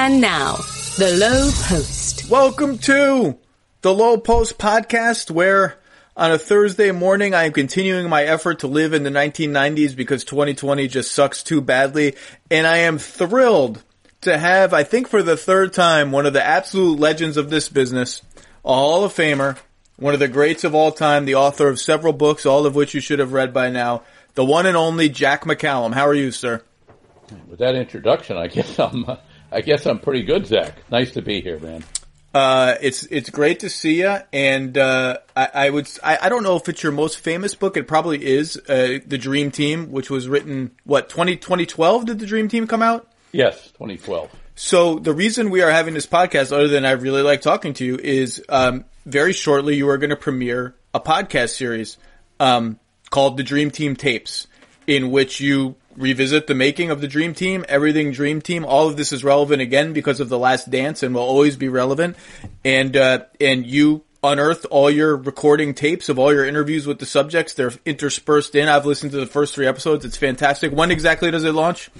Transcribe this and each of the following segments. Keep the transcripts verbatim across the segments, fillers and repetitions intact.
And now, The Low Post. Welcome to The Low Post podcast, where on a Thursday morning I am continuing my effort to live in the nineteen nineties because twenty twenty just sucks too badly. And I am thrilled to have, I think for the third time, one of the absolute legends of this business, a Hall of Famer, one of the greats of all time, the author of several books, all of which you should have read by now, the one and only Jack McCallum. How are you, sir? With that introduction, I guess I'm, uh, I guess I'm pretty good, Zach. Nice to be here, man. Uh, it's it's great to see you, and uh, I, I would I, I don't know if it's your most famous book. It probably is, uh, The Dream Team, which was written what twenty twelve. Did The Dream Team come out? Yes, twenty twelve. So the reason we are having this podcast, other than I really like talking to you, is um, very shortly you are going to premiere a podcast series um, called The Dream Team Tapes, in which you revisit the making of the Dream Team, everything Dream Team. All of this is relevant again because of The Last Dance and will always be relevant. And uh, and you unearthed all your recording tapes of all your interviews with the subjects. They're interspersed in. I've listened to the first three episodes. It's fantastic. When exactly does it launch?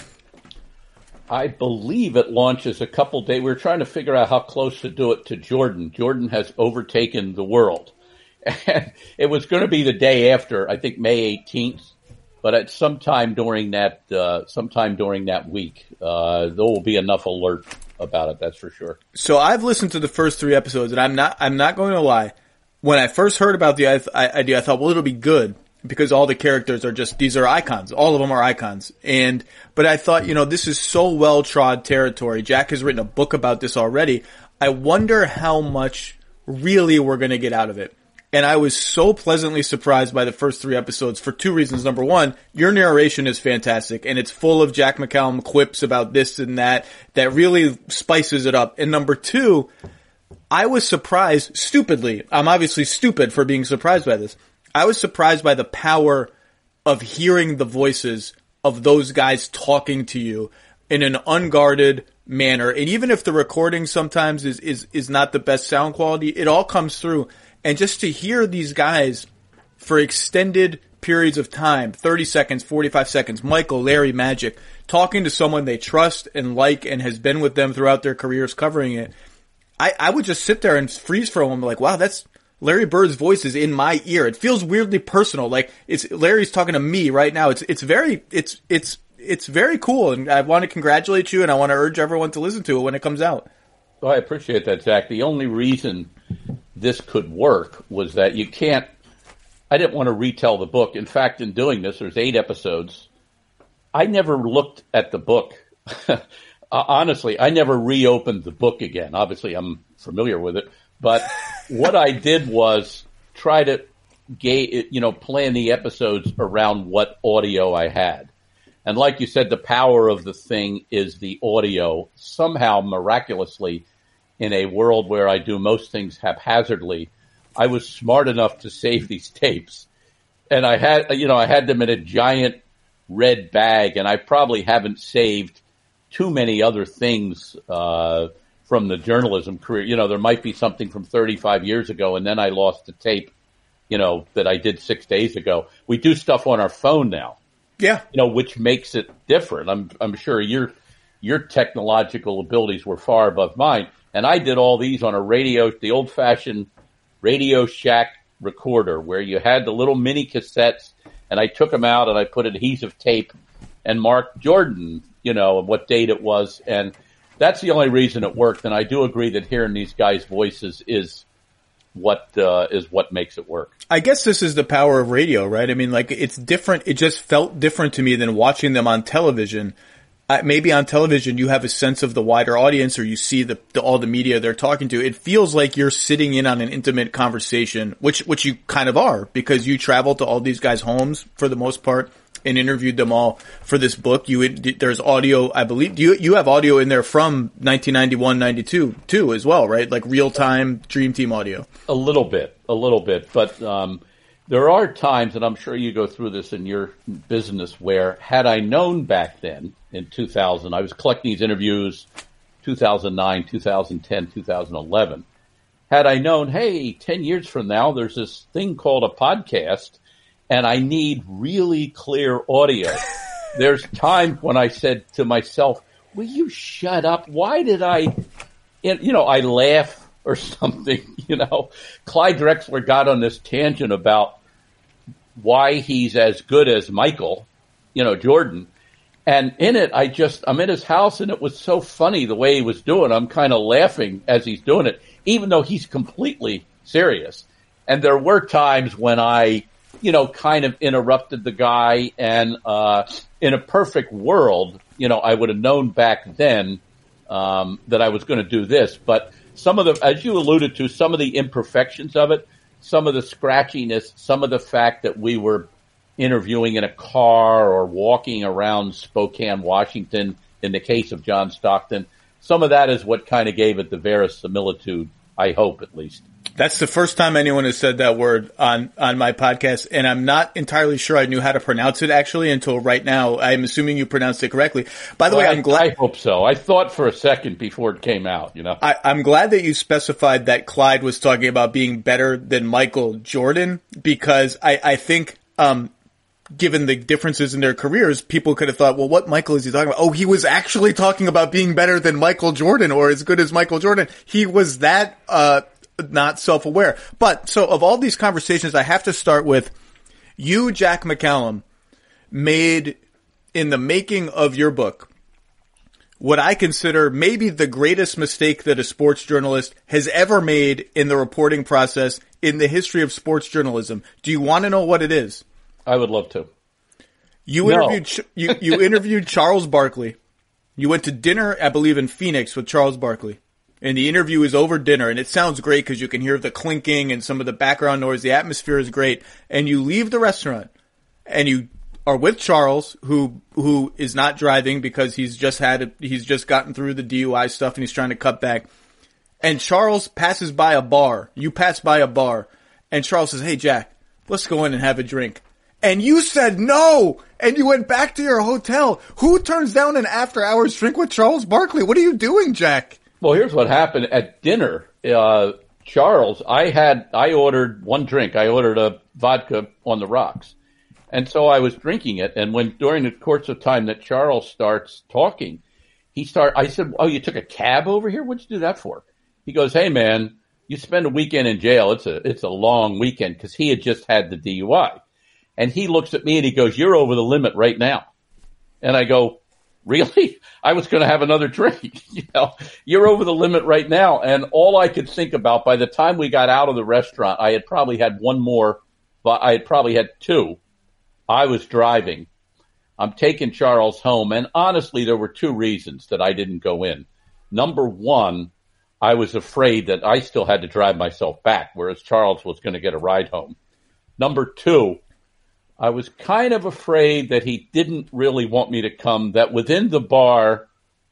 I believe it launches a couple days. We're trying to figure out how close to do it to Jordan. Jordan has overtaken the world. And it was going to be the day after, I think May eighteenth. But at some time during that, uh, sometime during that week, uh, there will be enough alert about it. That's for sure. So I've listened to the first three episodes, and I'm not, I'm not going to lie. When I first heard about the idea, I thought, well, it'll be good because all the characters are just, these are icons. All of them are icons. And, but I thought, you know, this is so well-trod territory. Jack has written a book about this already. I wonder how much really we're going to get out of it. And I was so pleasantly surprised by the first three episodes for two reasons. Number one, your narration is fantastic, and it's full of Jack McCallum quips about this and that that really spices it up. And number two, I was surprised, stupidly, I'm obviously stupid for being surprised by this, I was surprised by the power of hearing the voices of those guys talking to you in an unguarded manner. And even if the recording sometimes is, is, is not the best sound quality, it all comes through. And just to hear these guys for extended periods of time, thirty seconds, forty-five seconds, Michael, Larry, Magic, talking to someone they trust and like and has been with them throughout their careers covering it, I, I would just sit there and freeze for a moment like, wow, that's Larry Bird's voice is in my ear. It feels weirdly personal. Like it's Larry's talking to me right now. It's, it's very, it's, it's, it's very cool. And I want to congratulate you and I want to urge everyone to listen to it when it comes out. Well, I appreciate that, Zach. The only reason this could work was that you can't, I didn't want to retell the book. In fact, in doing this, there's eight episodes. I never looked at the book. Honestly, I never reopened the book again. Obviously, I'm familiar with it. But what I did was try to, ga- you know, plan the episodes around what audio I had. And like you said, the power of the thing is the audio. Somehow, miraculously, in a world where I do most things haphazardly, I was smart enough to save these tapes. And I had, you know, I had them in a giant red bag, and I probably haven't saved too many other things uh from the journalism career. You know, there might be something from thirty-five years ago, and then I lost the tape, you know, that I did six days ago. We do stuff on our phone now. Yeah. You know, which makes it different. I'm I'm sure your your technological abilities were far above mine. And I did all these on a radio, the old-fashioned Radio Shack recorder where you had the little mini cassettes, and I took them out and I put adhesive tape and marked Jordan, you know, what date it was. And that's the only reason it worked. And I do agree that hearing these guys' voices is what uh, is what makes it work. I guess this is the power of radio, right? I mean, like, it's different. It just felt different to me than watching them on television. Uh, maybe on television you have a sense of the wider audience, or you see the, the all the media they're talking to. It feels like you're sitting in on an intimate conversation, which which you kind of are, because you travel to all these guys' homes for the most part and interviewed them all for this book. You there's audio, I believe. You you have audio in there from nineteen ninety-one, ninety-two too, as well, right? Like real time Dream Team audio. A little bit, a little bit, but um, there are times, and I'm sure you go through this in your business, where had I known back then in two thousand, I was collecting these interviews, two thousand nine, two thousand ten, two thousand eleven. Had I known, hey, ten years from now, there's this thing called a podcast, and I need really clear audio. There's times when I said to myself, will you shut up? Why did I, you know, I laugh or something, you know. Clyde Drexler got on this tangent about why he's as good as Michael, you know, Jordan. And in it, I just, I'm in his house and it was so funny the way he was doing. I'm kind of laughing as he's doing it, even though he's completely serious. And there were times when I, you know, kind of interrupted the guy, and uh in a perfect world, you know, I would have known back then um that I was going to do this. But some of the, as you alluded to, some of the imperfections of it, some of the scratchiness, some of the fact that we were interviewing in a car or walking around Spokane, Washington, in the case of John Stockton, some of that is what kind of gave it the verisimilitude, I hope, at least. That's the first time anyone has said that word on, on my podcast, and I'm not entirely sure I knew how to pronounce it, actually, until right now. I'm assuming you pronounced it correctly. By the well, way, I'm I, glad... I hope so. I thought for a second before it came out, you know. I, I'm glad that you specified that Clyde was talking about being better than Michael Jordan, because I, I think... um given the differences in their careers, people could have thought, well, what Michael is he talking about? Oh, he was actually talking about being better than Michael Jordan or as good as Michael Jordan. He was that, uh, not self-aware. But, so of all these conversations, I have to start with you, Jack McCallum, made in the making of your book what I consider maybe the greatest mistake that a sports journalist has ever made in the reporting process in the history of sports journalism. Do you want to know what it is? I would love to. You no. interviewed you you interviewed Charles Barkley. You went to dinner, I believe, in Phoenix with Charles Barkley. And the interview is over dinner, and it sounds great because you can hear the clinking and some of the background noise. The atmosphere is great. And you leave the restaurant, and you are with Charles, who who is not driving because he's just had a, he's just gotten through the D U I stuff, and he's trying to cut back. And Charles passes by a bar. You pass by a bar, and Charles says, "Hey, Jack, let's go in and have a drink." And you said no, and you went back to your hotel. Who turns down an after-hours drink with Charles Barkley? What are you doing, Jack? Well, here's what happened at dinner. Uh, Charles, I had, I ordered one drink. I ordered a vodka on the rocks. And so I was drinking it. And when, during the course of time that Charles starts talking, he start, I said, "Oh, you took a cab over here? What'd you do that for?" He goes, "Hey man, you spend a weekend in jail. It's a, it's a long weekend," because he had just had the D U I. And he looks at me and he goes, "You're over the limit right now." And I go, "Really? I was going to have another drink." You know, "You're over the limit right now." And all I could think about, by the time we got out of the restaurant, I had probably had one more, but I had probably had two. I was driving. I'm taking Charles home. And honestly, there were two reasons that I didn't go in. Number one, I was afraid that I still had to drive myself back, whereas Charles was going to get a ride home. Number two, I was kind of afraid that he didn't really want me to come, that within the bar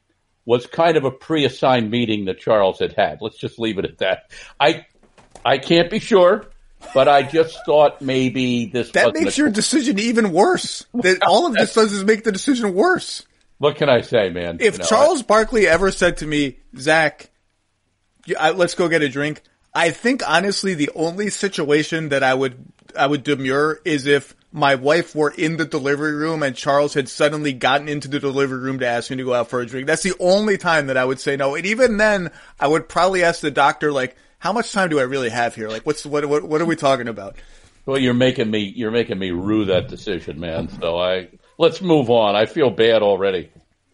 was kind of a pre-assigned meeting that Charles had had. Let's just leave it at that. I I can't be sure, but I just thought maybe this That wasn't makes a, your decision even worse. That all of this does is make the decision worse. What can I say, man? If you know, Charles I, Barkley ever said to me, "Zach, let's go get a drink," I think honestly the only situation that I would I would demur is if my wife were in the delivery room and Charles had suddenly gotten into the delivery room to ask me to go out for a drink. That's the only time that I would say no. And even then, I would probably ask the doctor, like, how much time do I really have here? Like, what's, what, what, what are we talking about? Well, you're making me, you're making me rue that decision, man. So I, let's move on. I feel bad already.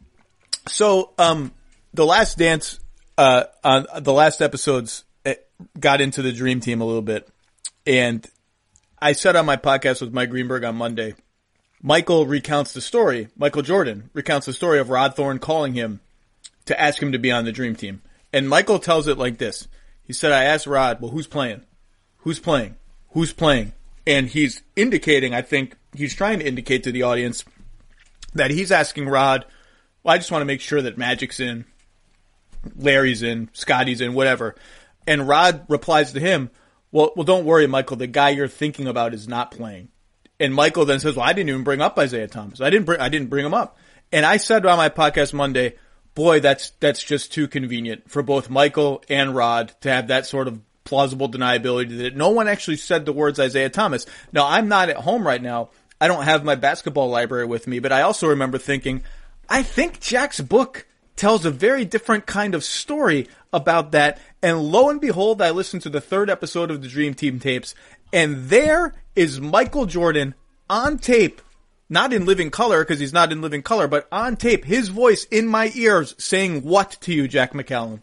So, um, the Last Dance, uh, on the last episodes got into the Dream Team a little bit. And I said on my podcast with Mike Greenberg on Monday, Michael recounts the story, Michael Jordan recounts the story of Rod Thorne calling him to ask him to be on the Dream Team. And Michael tells it like this. He said, "I asked Rod, well, who's playing? Who's playing? Who's playing?" And he's indicating, I think he's trying to indicate to the audience that he's asking Rod, well, I just want to make sure that Magic's in, Larry's in, Scotty's in, whatever. And Rod replies to him, Well, well, don't worry, Michael. The guy you're thinking about is not playing. And Michael then says, "Well, I didn't even bring up Isaiah Thomas. I didn't bring, I didn't bring him up." And I said on my podcast Monday, boy, that's, that's just too convenient for both Michael and Rod to have that sort of plausible deniability that no one actually said the words Isaiah Thomas. Now, I'm not at home right now. I don't have my basketball library with me, but I also remember thinking, I think Jack's book tells a very different kind of story about that. And lo and behold, I listened to the third episode of the Dream Team tapes, and there is Michael Jordan on tape, not in living color because he's not in living color, but on tape, his voice in my ears saying what to you, Jack McCallum?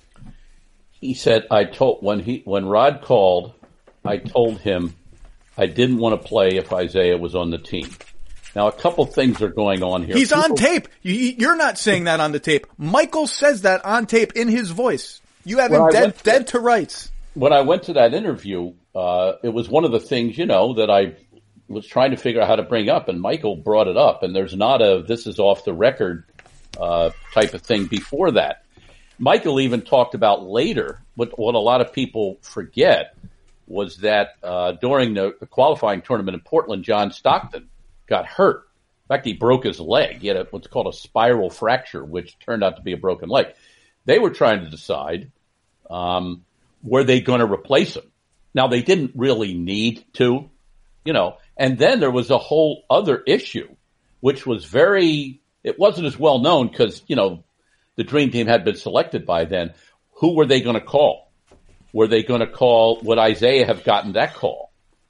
He said, I told, when he, when Rod called, I told him I didn't want to play if Isiah was on the team. Now, a couple things are going on here. He's People, on tape. You're not saying that on the tape. Michael says that on tape in his voice. You have him dead, dead to rights. When I went to that interview, uh, it was one of the things, you know, that I was trying to figure out how to bring up, and Michael brought it up, and there's not a this is off the record uh, type of thing before that. Michael even talked about later, what, what a lot of people forget was that uh, during the, the qualifying tournament in Portland, John Stockton got hurt. In fact, he broke his leg. He had a, what's called a spiral fracture, which turned out to be a broken leg. They were trying to decide, um, were they going to replace him? Now, they didn't really need to, you know, and then there was a whole other issue, which was very, it wasn't as well known because, you know, the Dream Team had been selected by then. Who were they going to call? Were they going to call, would Isiah have gotten that call?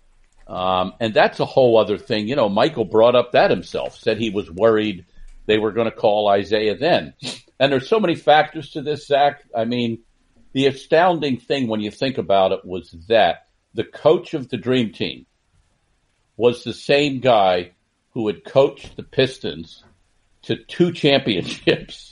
Um, and that's a whole other thing. You know, Michael brought up that himself, said he was worried they were going to call Isiah then. And there's so many factors to this, Zach. I mean, the astounding thing when you think about it was that the coach of the Dream Team was the same guy who had coached the Pistons to two championships.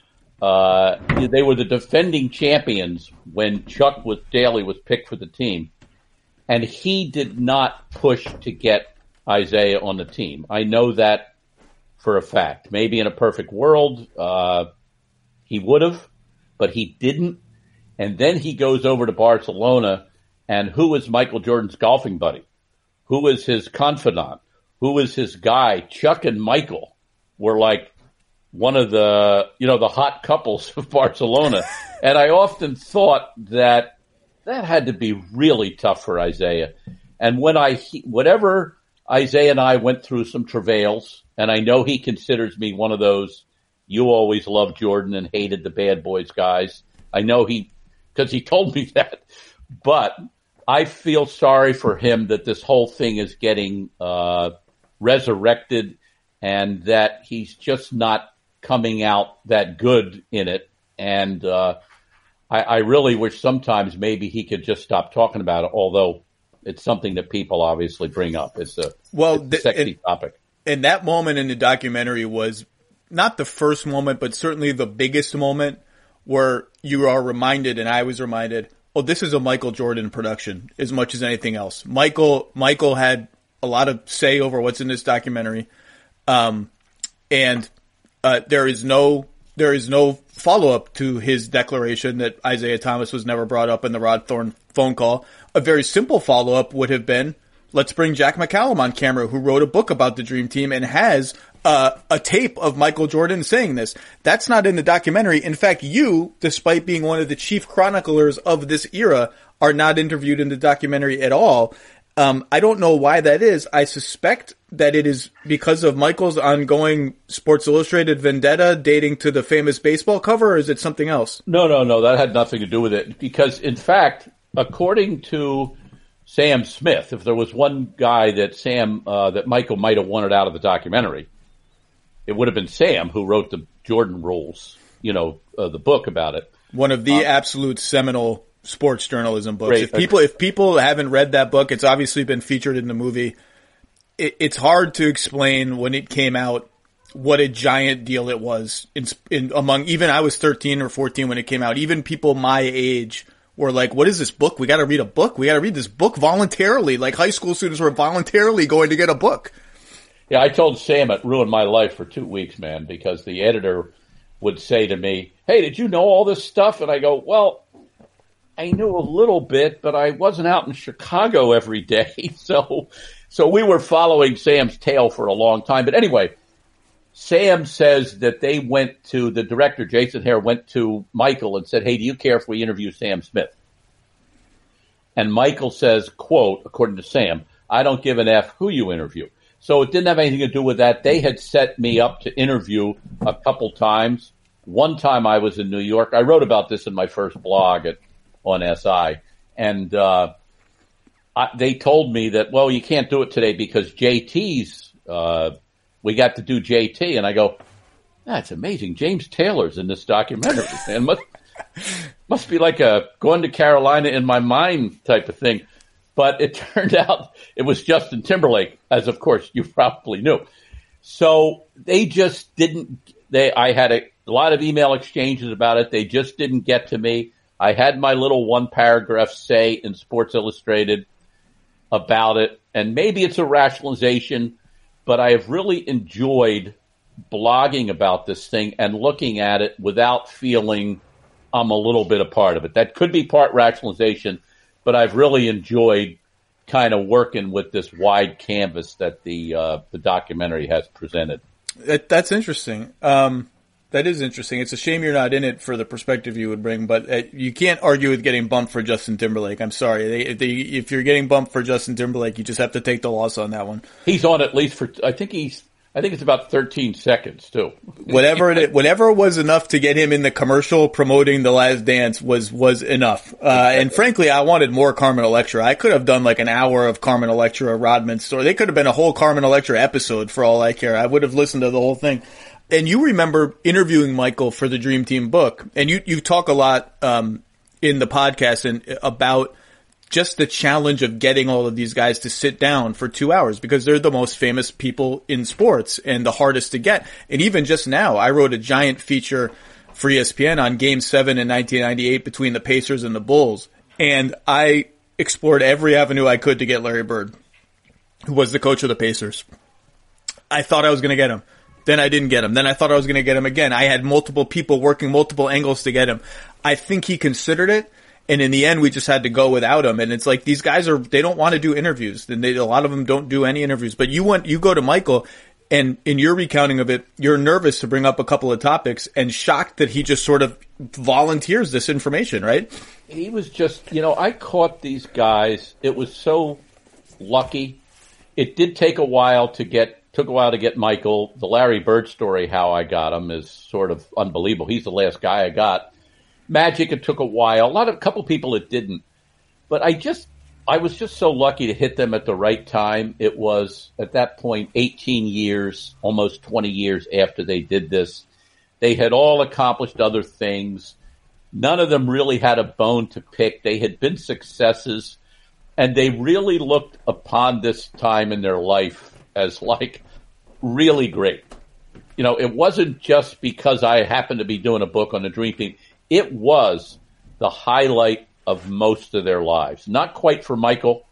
Uh, they were the defending champions when Chuck was, Daly was picked for the team. And he did not push to get Isiah on the team. I know that for a fact. Maybe in a perfect world, uh, he would have, but he didn't. And then he goes over to Barcelona, and who is Michael Jordan's golfing buddy? Who is his confidant? Who is his guy? Chuck and Michael were like one of the, you know, the hot couples of Barcelona. And I often thought that that had to be really tough for Isiah. And when I, whatever Isiah and I went through some travails, and I know he considers me one of those, you always loved Jordan and hated the bad boys guys. I know he, because he told me that. But I feel sorry for him that this whole thing is getting uh, resurrected and that he's just not coming out that good in it. And uh, I, I really wish sometimes maybe he could just stop talking about it, although it's something that people obviously bring up. It's a, well, it's a sexy and, topic. And that moment in the documentary was not the first moment, but certainly the biggest moment where you are reminded, and I was reminded, oh, this is a Michael Jordan production as much as anything else. Michael, Michael had a lot of say over what's in this documentary. Um, and, uh, there is no, there is no follow-up to his declaration that Isiah Thomas was never brought up in the Rod Thorne phone call. A very simple follow-up would have been, let's bring Jack McCallum on camera, who wrote a book about the Dream Team and has uh, a tape of Michael Jordan saying this. That's not in the documentary. In fact, you, despite being one of the chief chroniclers of this era, are not interviewed in the documentary at all. Um, I don't know why that is. I suspect that it is because of Michael's ongoing Sports Illustrated vendetta dating to the famous baseball cover, or is it something else? No, no, no. That had nothing to do with it. Because, in fact, according to Sam Smith, if there was one guy that Sam, uh, that Michael might have wanted out of the documentary, it would have been Sam, who wrote the Jordan Rules, you know, uh, the book about it. One of the um, absolute seminal sports journalism books. Great. If people, if people haven't read that book, it's obviously been featured in the movie. It, it's hard to explain when it came out what a giant deal it was in, in among, even I was thirteen or fourteen when it came out. Even people my age were like, what is this book? We got to read a book. We got to read this book voluntarily. Like high school students were voluntarily going to get a book. Yeah, I told Sam it ruined my life for two weeks, man, because the editor would say to me, hey, did you know all this stuff? And I go, well, I knew a little bit, but I wasn't out in Chicago every day. So, so we were following Sam's tail for a long time. But anyway, Sam says that they went to, the director, Jason Hare, went to Michael and said, hey, do you care if we interview Sam Smith? And Michael says, quote, according to Sam, I don't give an F who you interview. So it didn't have anything to do with that. They had set me up to interview a couple times. one time I was in New York. I wrote about this in my first blog at on S I, and uh, I, they told me that, well, you can't do it today because J T's, uh, we got to do J T. And I go, that's amazing. James Taylor's in this documentary. And must, must be like a going to Carolina in my mind type of thing. But it turned out it was Justin Timberlake, as of course you probably knew. So they just didn't, they, I had a, a lot of email exchanges about it. They just didn't get to me. I had my little one paragraph say in Sports Illustrated about it, and maybe it's a rationalization, but I have really enjoyed blogging about this thing and looking at it without feeling I'm a little bit a part of it. That could be part rationalization, but I've really enjoyed kind of working with this wide canvas that the uh, the documentary has presented. That, that's interesting. Um, that is interesting. It's a shame you're not in it for the perspective you would bring, but uh, you can't argue with getting bumped for Justin Timberlake. I'm sorry. They, they, if you're getting bumped for Justin Timberlake, you just have to take the loss on that one. He's on at least for, I think he's, I think it's about thirteen seconds too. Whatever it, whatever was enough to get him in the commercial promoting The Last Dance was, was enough. Uh, and frankly, I wanted more Carmen Electra. I could have done like an hour of Carmen Electra, Rodman's story. They could have been a whole Carmen Electra episode for all I care. I would have listened to the whole thing. And you remember interviewing Michael for the Dream Team book, and you, you talk a lot, um, in the podcast and about just the challenge of getting all of these guys to sit down for two hours because they're the most famous people in sports and the hardest to get. And even just now, I wrote a giant feature for E S P N on Game seven in nineteen ninety-eight between the Pacers and the Bulls. And I explored every avenue I could to get Larry Bird, who was the coach of the Pacers. I thought I was going to get him. Then I didn't get him. Then I thought I was going to get him again. I had multiple people working multiple angles to get him. I think he considered it. And in the end, we just had to go without him. And it's like these guys are, they don't want to do interviews. And they, a lot of them don't do any interviews. But you went, you go to Michael, and in your recounting of it, you're nervous to bring up a couple of topics and shocked that he just sort of volunteers this information, right? He was just, you know, I caught these guys. It was so lucky. It did take a while to get, took a while to get Michael. The Larry Bird story, how I got him, is sort of unbelievable. He's the last guy I got. Magic, it took a while. A lot of, a couple people it didn't. But I just, I was just so lucky to hit them at the right time. It was, at that point, eighteen years, almost twenty years after they did this. They had all accomplished other things. None of them really had a bone to pick. They had been successes, and they really looked upon this time in their life as like really great. You know, it wasn't just because I happened to be doing a book on the Dream Team. It was the highlight of most of their lives. Not quite for Michael,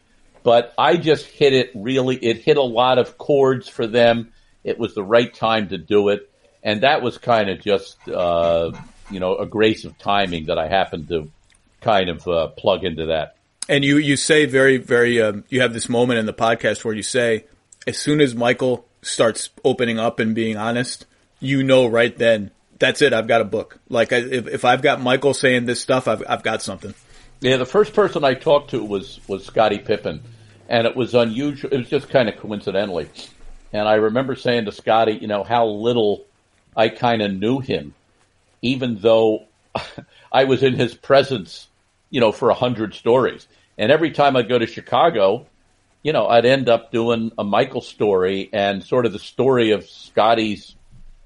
but I just hit it really, it hit a lot of chords for them. It was the right time to do it. And that was kind of just, uh, you know, a grace of timing that I happened to kind of uh, plug into that. And you, you say very, very, um, you have this moment in the podcast where you say, as soon as Michael starts opening up and being honest, you know right then, that's it. I've got a book. Like I, if, if I've got Michael saying this stuff, I've, I've got something. Yeah, the first person I talked to was, was Scottie Pippen, and it was unusual. It was just kind of coincidentally. And I remember saying to Scottie, you know, how little I kind of knew him, even though I was in his presence, you know, for a hundred stories. And every time I'd go to Chicago, you know, I'd end up doing a Michael story, and sort of the story of Scottie's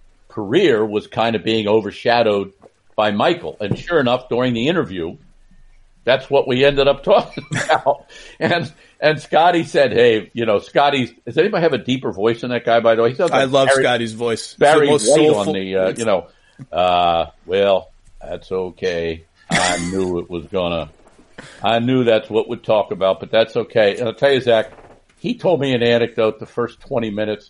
career was kind of being overshadowed by Michael. And sure enough, during the interview, that's what we ended up talking about. And and Scottie said, hey, you know, Scottie's, does anybody have a deeper voice than that guy, by the way? He sounds like I love Barry, Scottie's voice. Barry White on the, uh, you know, uh, well, that's okay. I knew it was gonna, I knew that's what we'd talk about, but that's okay. And I'll tell you, Zach, he told me an anecdote the first twenty minutes.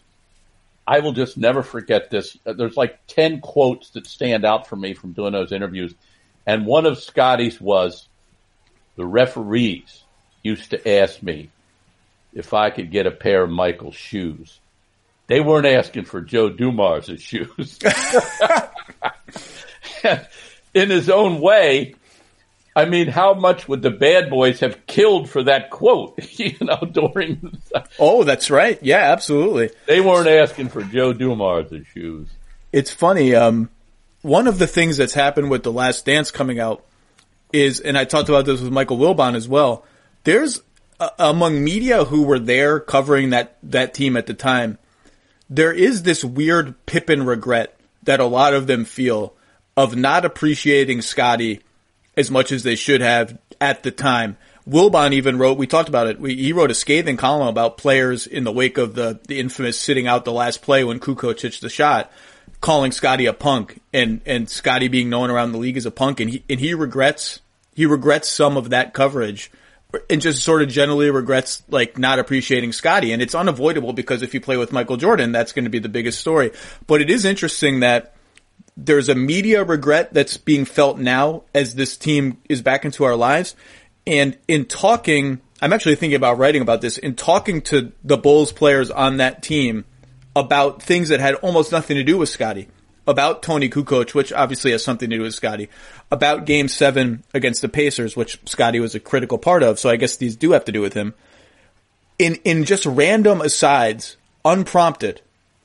I will just never forget this. There's like ten quotes that stand out for me from doing those interviews. And one of Scottie's was, the referees used to ask me if I could get a pair of Michael's shoes. They weren't asking for Joe Dumars' shoes. In his own way, I mean, how much would the Bad Boys have killed for that quote, you know, during... Oh, that's right. Yeah, absolutely. They weren't asking for Joe Dumars' shoes. It's funny. Um, one of the things that's happened with The Last Dance coming out is, and I talked about this with Michael Wilbon as well, there's uh, among media who were there covering that, that team at the time, there is this weird Pippen regret that a lot of them feel of not appreciating Scottie as much as they should have at the time. Wilbon even wrote, we talked about it, we, he wrote a scathing column about players in the wake of the, the infamous sitting out the last play when Kukoc hits the shot, calling Scottie a punk, and, and Scottie being known around the league as a punk, and he, and he regrets, he regrets some of that coverage, and just sort of generally regrets, like, not appreciating Scottie. And it's unavoidable because if you play with Michael Jordan, that's going to be the biggest story. But it is interesting that there's a media regret that's being felt now as this team is back into our lives. And in talking, I'm actually thinking about writing about this, in talking to the Bulls players on that team about things that had almost nothing to do with Scottie, about Tony Kukoc, which obviously has something to do with Scottie, about Game seven against the Pacers, which Scottie was a critical part of, so I guess these do have to do with him. In in just random asides, unprompted,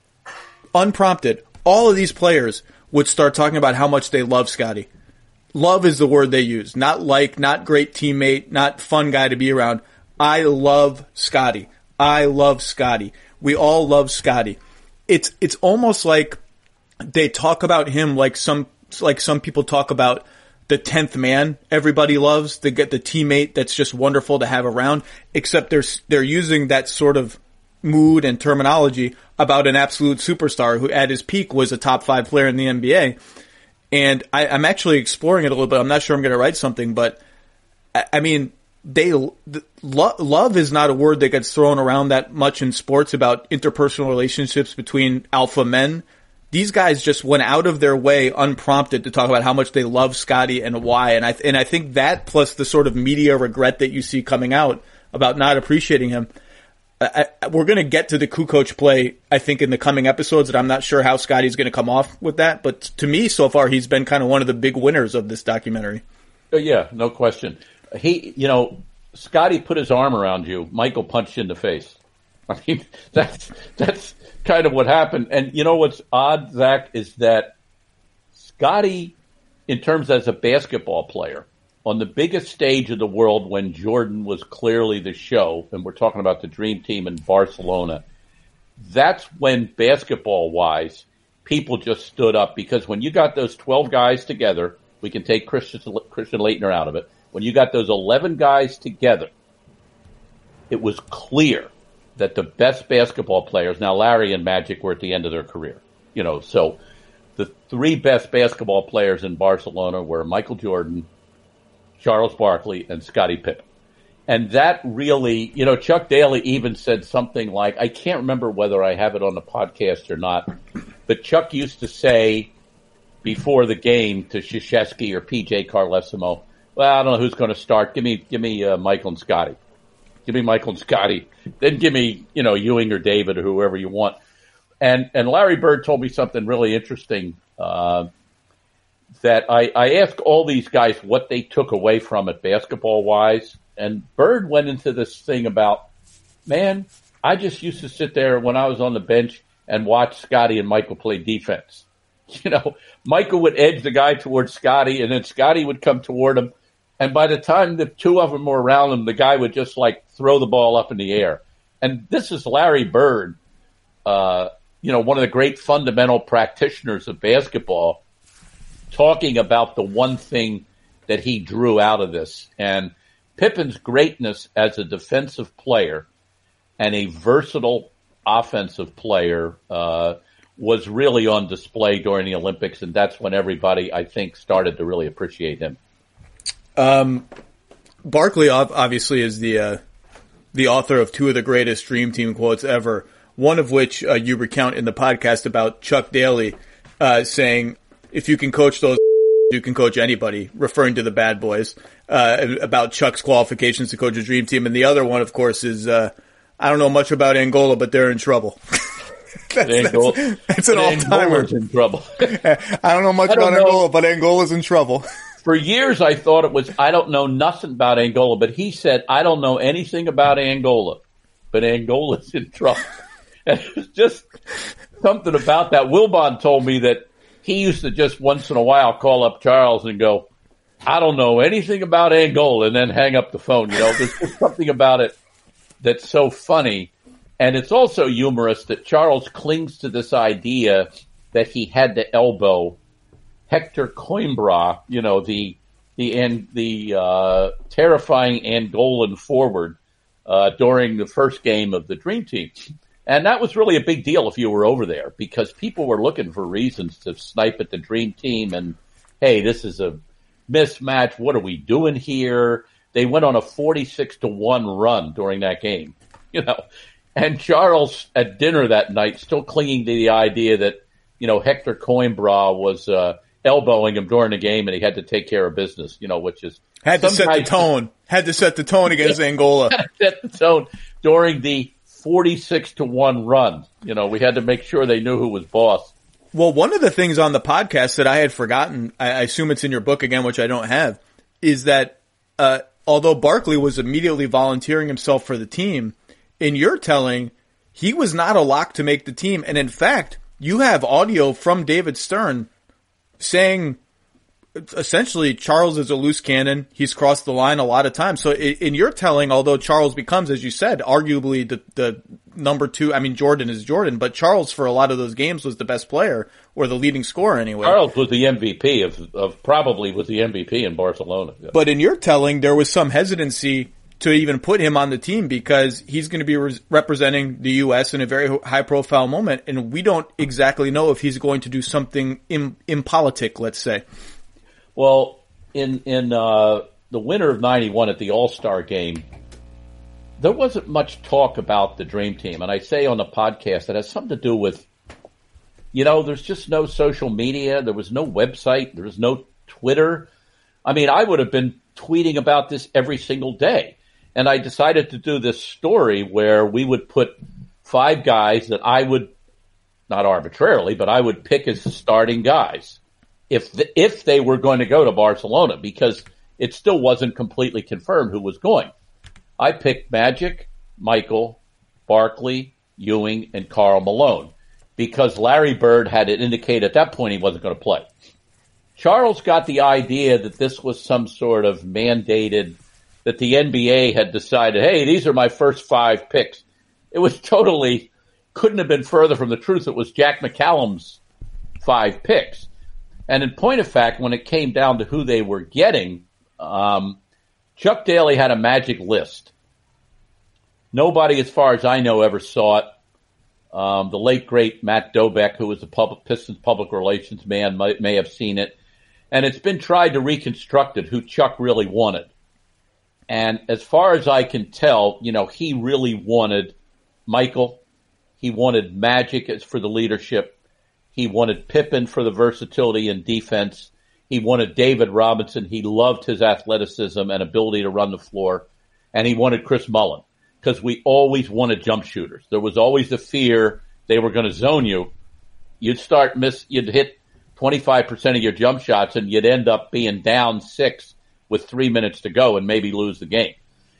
unprompted, all of these players would start talking about how much they love Scottie. Love is the word they use. Not like, not great teammate, not fun guy to be around. I love Scottie. I love Scottie. We all love Scottie. It's it's almost like they talk about him like some like some people talk about the tenth man everybody loves, the the teammate that's just wonderful to have around, except they're they're using that sort of mood and terminology about an absolute superstar who at his peak was a top five player in the N B A. And I, I'm actually exploring it a little bit. I'm not sure I'm going to write something, but I, I mean, they lo, love is not a word that gets thrown around that much in sports about interpersonal relationships between alpha men. These guys just went out of their way unprompted to talk about how much they love Scottie and why. And I and I think that plus the sort of media regret that you see coming out about not appreciating him. I, I, we're going to get to the Kukoc play, I think, in the coming episodes, and I'm not sure how Scottie's going to come off with that. But to me, so far, he's been kind of one of the big winners of this documentary. Oh, yeah, no question. He, you know, Scottie put his arm around you. Michael punched you in the face. I mean, that's that's kind of what happened. And you know what's odd, Zach, is that Scottie, in terms as a basketball player, on the biggest stage of the world when Jordan was clearly the show, and we're talking about the dream team in Barcelona, that's when basketball-wise, people just stood up. Because when you got those twelve guys together, we can take Christian, Christian Laettner out of it. When you got those eleven guys together, it was clear that the best basketball players, now Larry and Magic were at the end of their career, you know, so the three best basketball players in Barcelona were Michael Jordan, Charles Barkley, and Scottie Pippen. And that really, you know, Chuck Daly even said something like, I can't remember whether I have it on the podcast or not, but Chuck used to say before the game to Krzyzewski or P J Carlesimo, well, I don't know who's going to start. Give me, give me uh, Michael and Scottie. Give me Michael and Scottie. Then give me, you know, Ewing or David or whoever you want. And and Larry Bird told me something really interesting, uh, that I, I asked all these guys what they took away from it basketball-wise. And Bird went into this thing about, man, I just used to sit there when I was on the bench and watch Scottie and Michael play defense. You know, Michael would edge the guy towards Scottie, and then Scottie would come toward him. And by the time the two of them were around him, the guy would just, like, throw the ball up in the air. And this is Larry Bird, uh, you know, one of the great fundamental practitioners of basketball, talking about the one thing that he drew out of this. And Pippen's greatness as a defensive player and a versatile offensive player uh, was really on display during the Olympics, and that's when everybody, I think, started to really appreciate him. Um, Barkley obviously is the uh, the author of two of the greatest Dream Team quotes ever, one of which uh, you recount in the podcast about Chuck Daly uh, saying, if you can coach those, you can coach anybody, referring to the Bad Boys, uh, about Chuck's qualifications to coach a Dream Team. And the other one, of course, is, uh, I don't know much about Angola, but they're in trouble. that's, Angola, that's, that's an all-timer. in trouble. I don't know much don't about know. Angola, but Angola's in trouble. For years, I thought it was, I don't know nothing about Angola, but he said, I don't know anything about Angola, but Angola's in trouble. And it was just something about that. Wilbon told me that he used to just once in a while call up Charles and go, I don't know anything about Angola, and then hang up the phone. You know, there's just something about it that's so funny. And it's also humorous that Charles clings to this idea that he had to elbow Hector Coimbra, you know, the the and the uh, terrifying Angolan forward uh, during the first game of the Dream Team. And that was really a big deal if you were over there, because people were looking for reasons to snipe at the Dream Team and, hey, this is a mismatch. What are we doing here? They went on a forty-six to one run during that game, you know. And Charles at dinner that night still clinging to the idea that, you know, Hector Coimbra was uh, elbowing him during the game and he had to take care of business, you know, which is had to set the tone. Had to set the tone against Angola. Had to set the tone during the forty-six to one run. You know, we had to make sure they knew who was boss. Well, one of the things on the podcast that I had forgotten, I, I assume it's in your book again, which I don't have, is that uh, although Barkley was immediately volunteering himself for the team, in your telling, he was not a lock to make the team. And in fact, you have audio from David Stern saying essentially Charles is a loose cannon. He's crossed the line a lot of times. So in your telling, although Charles becomes, as you said, arguably the, the number two, I mean, Jordan is Jordan, but Charles for a lot of those games was the best player or the leading scorer anyway. Charles was the M V P of, of probably was the M V P in Barcelona. Yeah. But in your telling, there was some hesitancy to even put him on the team because he's going to be re- representing the U S in a very high profile moment. And we don't exactly know if he's going to do something im- impolitic, let's say. Well, in, in, uh, the winter of ninety-one at the All-Star game, there wasn't much talk about the Dream Team. And I say on the podcast that has something to do with, you know, there's just no social media. There was no website. There was no Twitter. I mean, I would have been tweeting about this every single day. And I decided to do this story where we would put five guys that I would, not arbitrarily, but I would pick as starting guys if the, if they were going to go to Barcelona, because it still wasn't completely confirmed who was going. I picked Magic, Michael, Barkley, Ewing, and Karl Malone because Larry Bird had it indicate at that point he wasn't going to play. Charles got the idea that this was some sort of mandated, that the N B A had decided, hey, these are my first five picks. It was totally, couldn't have been further from the truth. It was Jack McCallum's five picks. And in point of fact, when it came down to who they were getting, um, Chuck Daly had a magic list. Nobody, as far as I know, ever saw it. Um, the late, great Matt Dobeck, who was the public, Pistons public relations man, may, may have seen it. And it's been tried to reconstruct it, who Chuck really wanted. And as far as I can tell, you know, he really wanted Michael. He wanted Magic as for the leadership. He wanted Pippen for the versatility and defense. He wanted David Robinson. He loved his athleticism and ability to run the floor. And he wanted Chris Mullin because we always wanted jump shooters. There was always the fear they were going to zone you. You'd start miss, you'd hit twenty-five percent of your jump shots and you'd end up being down six with three minutes to go and maybe lose the game.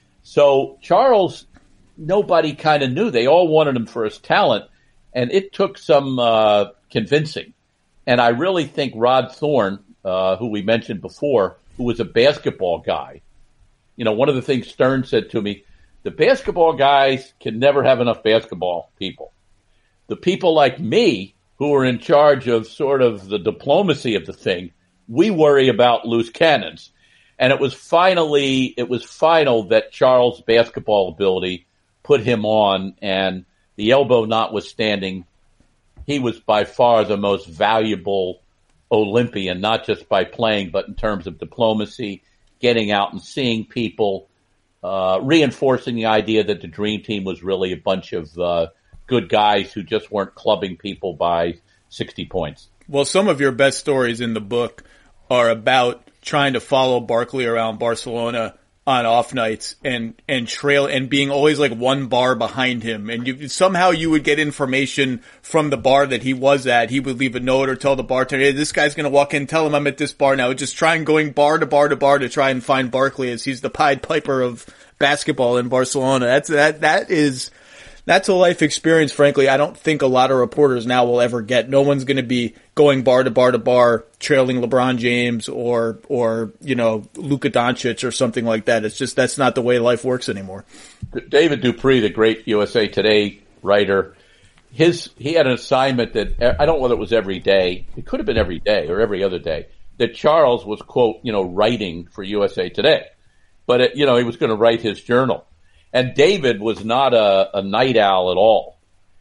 So Charles, nobody kind of knew. They all wanted him for his talent, and it took some uh, convincing. And I really think Rod Thorne, uh, who we mentioned before, who was a basketball guy, you know, one of the things Stern said to me, the basketball guys can never have enough basketball people. The people like me, who are in charge of sort of the diplomacy of the thing, we worry about loose cannons. And it was finally, it was final that Charles' basketball ability put him on, and the elbow notwithstanding, he was by far the most valuable Olympian, not just by playing, but in terms of diplomacy, getting out and seeing people, uh, reinforcing the idea that the Dream Team was really a bunch of uh, good guys who just weren't clubbing people by sixty points. Well, some of your best stories in the book are about trying to follow Barkley around Barcelona on off nights and, and trail and being always like one bar behind him. And you, somehow you would get information from the bar that he was at. He would leave a note or tell the bartender, hey, this guy's going to walk in, tell him I'm at this bar now. Just trying going bar to bar to bar to try and find Barkley as he's the Pied Piper of basketball in Barcelona. That's, that, that is, that's a life experience, frankly, I don't think a lot of reporters now will ever get. No one's going to be going bar to bar to bar, trailing LeBron James or, or, you know, Luka Doncic or something like that. It's just, that's not the way life works anymore. David Dupree, the great U S A Today writer, his, he had an assignment that, I don't know whether it was every day, it could have been every day or every other day, that Charles was, quote, you know, writing for U S A Today. But, it, you know, he was going to write his journal. And David was not a, a night owl at all.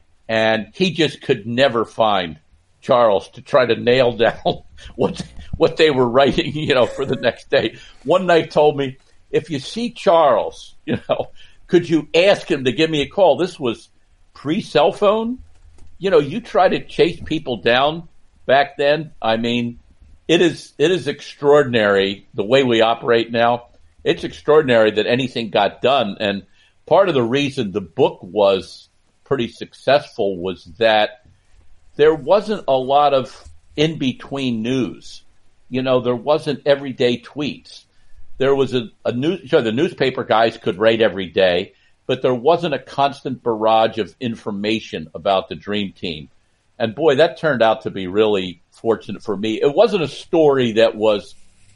And he just could never find Charles to try to nail down what what they were writing, you know, for the next day. One night told me, if you see Charles, you know, could you ask him to give me a call? This was pre-cell phone. You know, you try to chase people down back then. I mean, it is it is extraordinary the way we operate now. It's extraordinary that anything got done. And part of the reason the book was pretty successful was that there wasn't a lot of in-between news. You know, there wasn't everyday tweets. There was a, a news, sure, the newspaper guys could write every day, but there wasn't a constant barrage of information about the Dream Team. And boy, that turned out to be really fortunate for me. It wasn't a story that was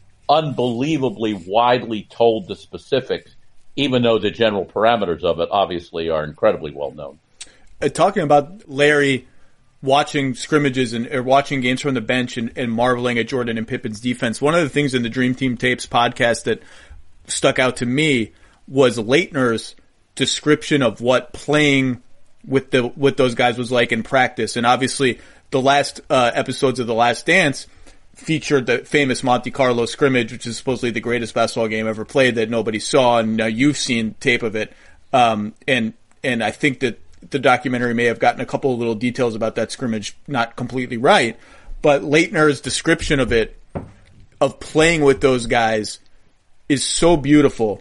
unbelievably widely told the specifics, even though the general parameters of it obviously are incredibly well known. Uh, talking about Larry watching scrimmages and or watching games from the bench and, and marveling at Jordan and Pippen's defense, one of the things in the Dream Team Tapes podcast that stuck out to me was Leitner's description of what playing with the with those guys was like in practice. And obviously the last uh, episodes of The Last Dance featured the famous Monte Carlo scrimmage, which is supposedly the greatest basketball game ever played that nobody saw, and now you've seen tape of it. Um, and and I think that the documentary may have gotten a couple of little details about that scrimmage not completely right, but Leitner's description of it, of playing with those guys, is so beautiful.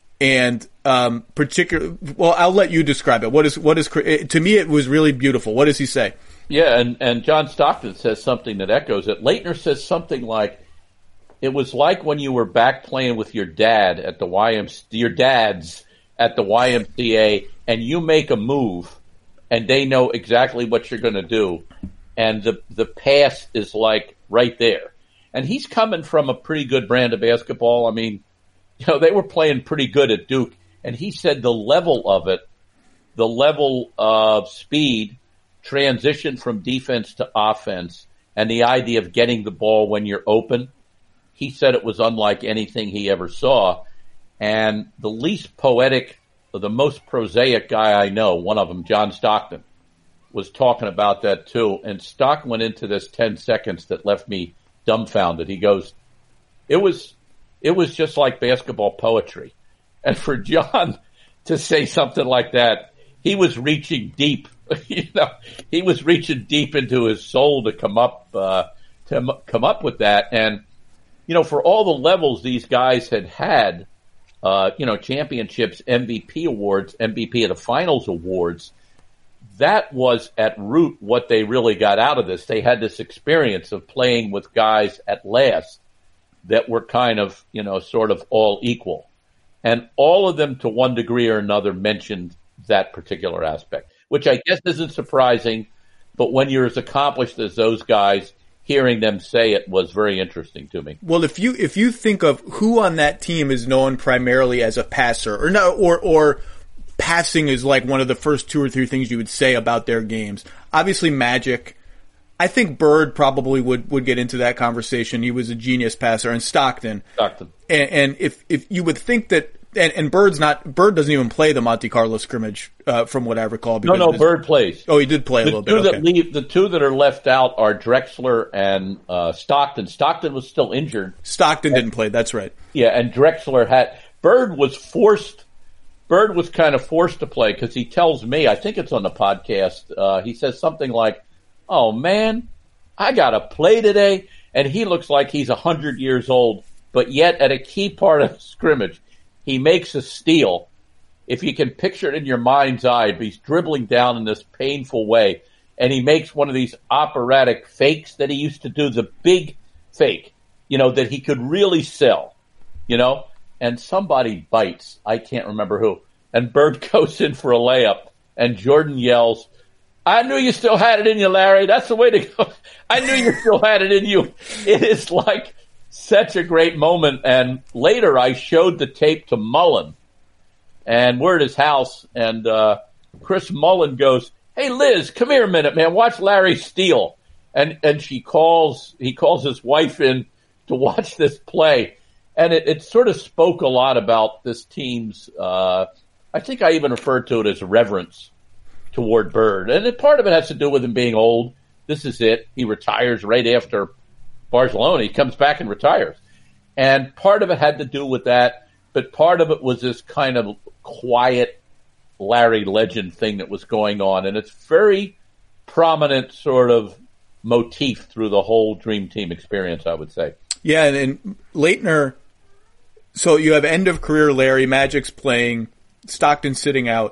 And um, particular, well, I'll let you describe it. What is what is to me? It was really beautiful. What does he say? Yeah, and, and John Stockton says something that echoes it. Leitner says something like, it was like when you were back playing with your dad at the Y M C A, your dads at the Y M C A, and you make a move, and they know exactly what you're going to do, and the the pass is like right there. And he's coming from a pretty good brand of basketball. I mean, you know, they were playing pretty good at Duke, and he said the level of it, the level of speed, transition from defense to offense, and the idea of getting the ball when you're open, he said it was unlike anything he ever saw. And the least poetic, or the most prosaic guy I know, one of them, John Stockton, was talking about that too. And Stock went into this ten seconds that left me dumbfounded. He goes, it was, it was just like basketball poetry. And for John to say something like that, he was reaching deep. You know, he was reaching deep into his soul to come up, uh, to m- come up with that. And, you know, for all the levels these guys had had, uh, you know, championships, M V P awards, M V P of the finals awards, that was at root what they really got out of this. They had this experience of playing with guys at last that were kind of, you know, sort of all equal. And all of them to one degree or another mentioned that particular aspect, which I guess isn't surprising, but when you're as accomplished as those guys, hearing them say it was very interesting to me. Well, if you if you think of who on that team is known primarily as a passer, or no, or or passing is like one of the first two or three things you would say about their games. Obviously, Magic. I think Bird probably would, would get into that conversation. He was a genius passer, and Stockton. Stockton. And, and if if you would think that. And, and Bird's not, Bird doesn't even play the Monte Carlo scrimmage, uh, from what I recall. No, no, Bird plays. Oh, he did play a the little two bit. That okay. leave, the two that are left out are Drexler and, uh, Stockton. Stockton was still injured. Stockton and, didn't play, that's right. Yeah, and Drexler had, Bird was forced, Bird was kind of forced to play because he tells me, I think it's on the podcast, uh, he says something like, oh man, I gotta play today. And he looks like he's a hundred years old, but yet at a key part of the scrimmage, he makes a steal. If you can picture it in your mind's eye, he's dribbling down in this painful way, and he makes one of these operatic fakes that he used to do, the big fake, you know, that he could really sell, you know, and somebody bites. I can't remember who. And Bird goes in for a layup, and Jordan yells, "I knew you still had it in you, Larry. That's the way to go. I knew you still had it in you." It is like such a great moment. And later I showed the tape to Mullen, and we're at his house, and uh, Chris Mullen goes, "Hey, Liz, come here a minute, man. Watch Larry steal." And and she calls, he calls his wife in to watch this play. And it, it sort of spoke a lot about this team's, uh, I think I even referred to it as reverence toward Bird. And it, part of it has to do with him being old. This is it. He retires right after Barcelona. He comes back and retires. And part of it had to do with that, but part of it was this kind of quiet Larry legend thing that was going on. And it's very prominent sort of motif through the whole Dream Team experience, I would say. Yeah, and, and Laettner, so you have end of career Larry, Magic's playing, Stockton sitting out.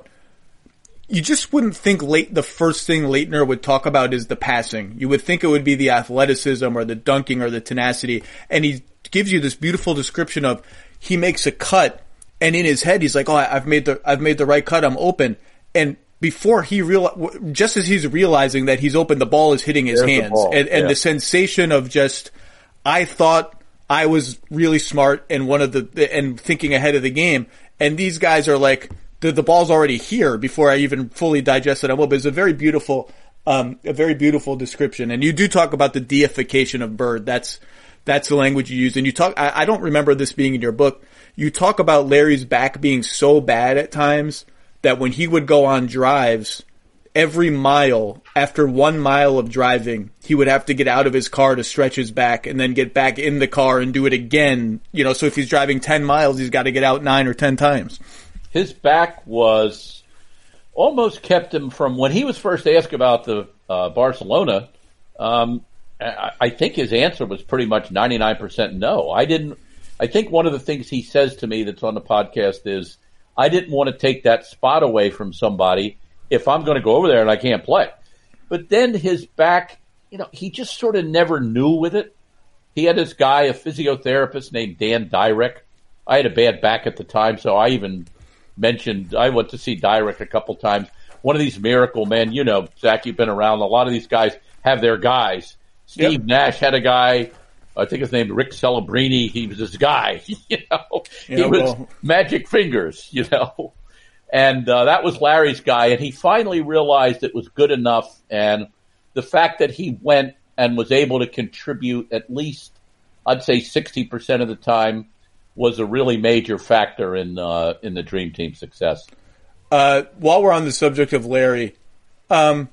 You just wouldn't think late, the first thing Laettner would talk about is the passing. You would think it would be the athleticism or the dunking or the tenacity. And he gives you this beautiful description of he makes a cut, and in his head he's like, "Oh, I've made the I've made the right cut. I'm open." And before he real, just as he's realizing that he's open, the ball is hitting his There's hands, and, and yeah. the sensation of just, I thought I was really smart and one of the and thinking ahead of the game, and these guys are like, the, the ball's already here before I even fully digested it. Well, but it's a very beautiful, um, a very beautiful description. And you do talk about the deification of Bird. That's that's the language you use. And you talk. I, I don't remember this being in your book. You talk about Larry's back being so bad at times that when he would go on drives, every mile, after one mile of driving, he would have to get out of his car to stretch his back and then get back in the car and do it again. You know, so if he's driving ten miles, he's got to get out nine or ten times. His back was almost kept him from, when he was first asked about the uh, Barcelona, um, I, I think his answer was pretty much ninety-nine percent no. I didn't, I think one of the things he says to me that's on the podcast is, I didn't want to take that spot away from somebody if I'm going to go over there and I can't play. But then his back, you know, he just sort of never knew with it. He had this guy, a physiotherapist named Dan Dyrek. I had a bad back at the time, so I even mentioned, I went to see Dyrek a couple times. One of these miracle men, you know, Zach, you've been around. A lot of these guys have their guys. Steve yep. Nash had a guy, I think his name Rick Celebrini. He was this guy, you know. Yeah, he was well. Magic Fingers, you know. And uh, that was Larry's guy, and he finally realized it was good enough. And the fact that he went and was able to contribute at least, I'd say sixty percent of the time, was a really major factor in uh, in the Dream Team success. Uh, while we're on the subject of Larry, um,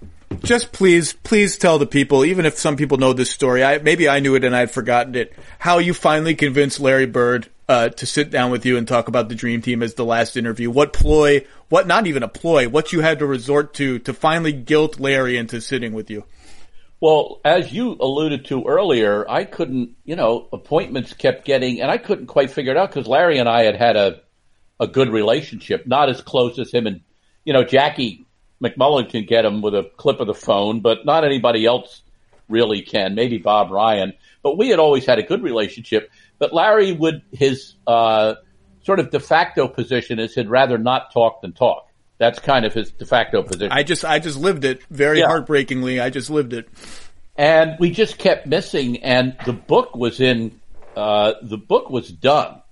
just please, please tell the people, even if some people know this story, I, maybe I knew it and I'd forgotten it, how you finally convinced Larry Bird uh, to sit down with you and talk about the Dream Team as the last interview. What ploy, what not even a ploy, what you had to resort to to finally guilt Larry into sitting with you. Well, as you alluded to earlier, I couldn't, you know, appointments kept getting, and I couldn't quite figure it out because Larry and I had had a, a good relationship, not as close as him and, you know, Jackie McMullen can get him with a clip of the phone, but not anybody else really can, maybe Bob Ryan. But we had always had a good relationship. But Larry would, his uh, sort of de facto position is he'd rather not talk than talk. That's kind of his de facto position. I just, I just lived it very yeah. heartbreakingly. I just lived it. And we just kept missing. And the book was in, uh, the book was done.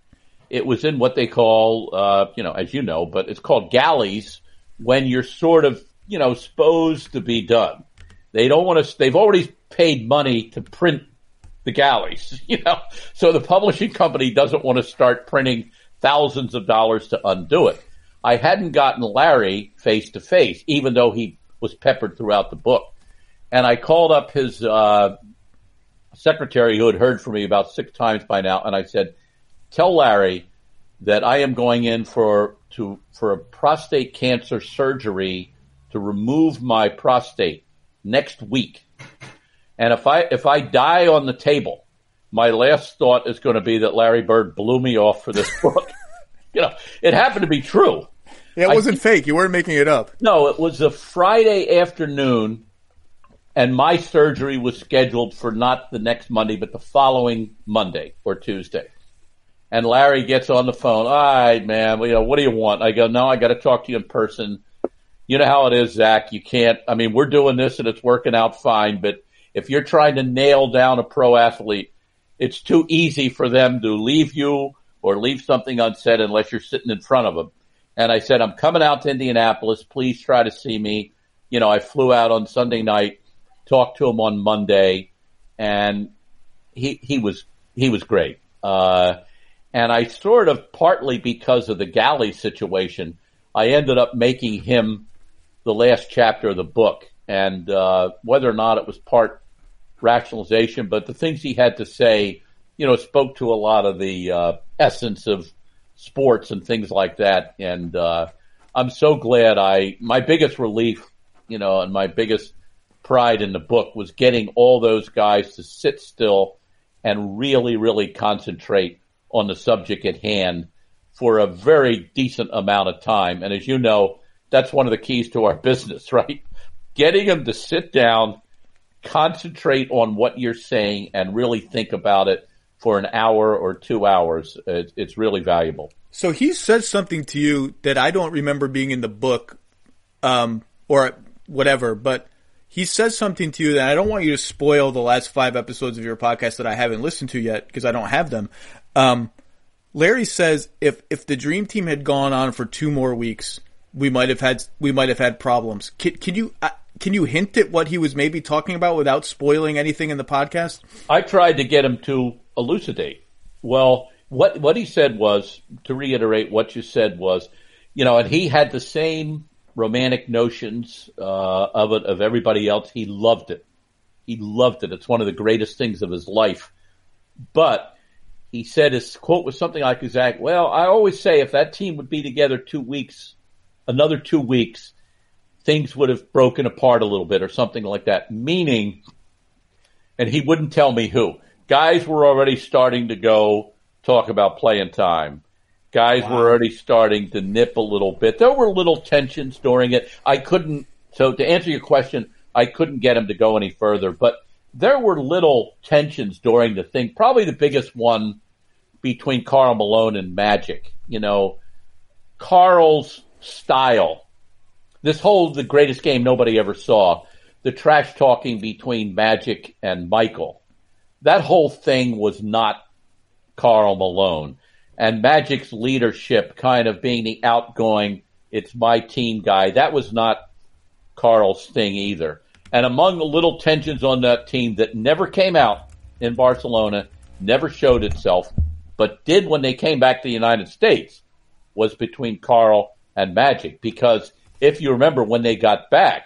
It was in what they call, uh, you know, as you know, but it's called galleys when you're sort of, you know, supposed to be done. They don't want to, they've already paid money to print the galleys, you know, so the publishing company doesn't want to start printing thousands of dollars to undo it. I hadn't gotten Larry face to face, even though he was peppered throughout the book. And I called up his uh, secretary who had heard from me about six times by now, and I said, tell Larry that I am going in for to for a prostate cancer surgery to remove my prostate next week. And if I if I die on the table, my last thought is going to be that Larry Bird blew me off for this book. You know, it happened to be true. Yeah, it wasn't I, fake. You weren't making it up. No, it was a Friday afternoon, and my surgery was scheduled for not the next Monday, but the following Monday or Tuesday. And Larry gets on the phone. All right, man, well, you know, what do you want? I go, no, I got to talk to you in person. you know how it is, Zach. You can't, I mean, we're doing this and it's working out fine, but if you're trying to nail down a pro athlete, it's too easy for them to leave you or leave something unsaid unless you're sitting in front of them. And I said, I'm coming out to Indianapolis. Please try to see me. You know, I flew out on Sunday night, talked to him on Monday, and he, he was, he was great. Uh, and I sort of, partly because of the galley situation, I ended up making him the last chapter of the book. And, uh, whether or not it was part rationalization, but the things he had to say, you know, spoke to a lot of the, uh, essence of sports and things like that. And, uh, I'm so glad I, my biggest relief, you know, and my biggest pride in the book was getting all those guys to sit still and really, really concentrate on the subject at hand for a very decent amount of time. And as you know, that's one of the keys to our business, right? Getting them to sit down, concentrate on what you're saying, and really think about it for an hour or two hours. It's really valuable. So he says something to you that I don't remember being in the book, um, or whatever, but he says something to you that I don't want you to spoil the last five episodes of your podcast that I haven't listened to yet because I don't have them. Um, Larry says if, if the Dream Team had gone on for two more weeks, we might have had, we might have had problems. Can, can you, uh, can you hint at what he was maybe talking about without spoiling anything in the podcast? I tried to get him to elucidate. Well, what, what he said was, to reiterate what you said was, you know, and he had the same romantic notions, uh, of it, of everybody else. He loved it. He loved it. It's one of the greatest things of his life. But he said his quote was something like, exact, well, I always say if that team would be together two weeks, another two weeks, things would have broken apart a little bit or something like that. Meaning, and he wouldn't tell me who, guys were already starting to go talk about playing time. Guys wow. were already starting to nip a little bit. There were little tensions during it. I couldn't, so to answer your question, I couldn't get him to go any further, but there were little tensions during the thing. Probably the biggest one between Karl Malone and Magic. You know, Karl's style, this whole The Greatest Game Nobody Ever Saw, the trash talking between Magic and Michael, that whole thing was not Karl Malone. And Magic's leadership kind of being the outgoing, it's my team guy, that was not Karl's thing either. And among the little tensions on that team that never came out in Barcelona, never showed itself, but did when they came back to the United States, was between Karl and Magic. Because if you remember when they got back,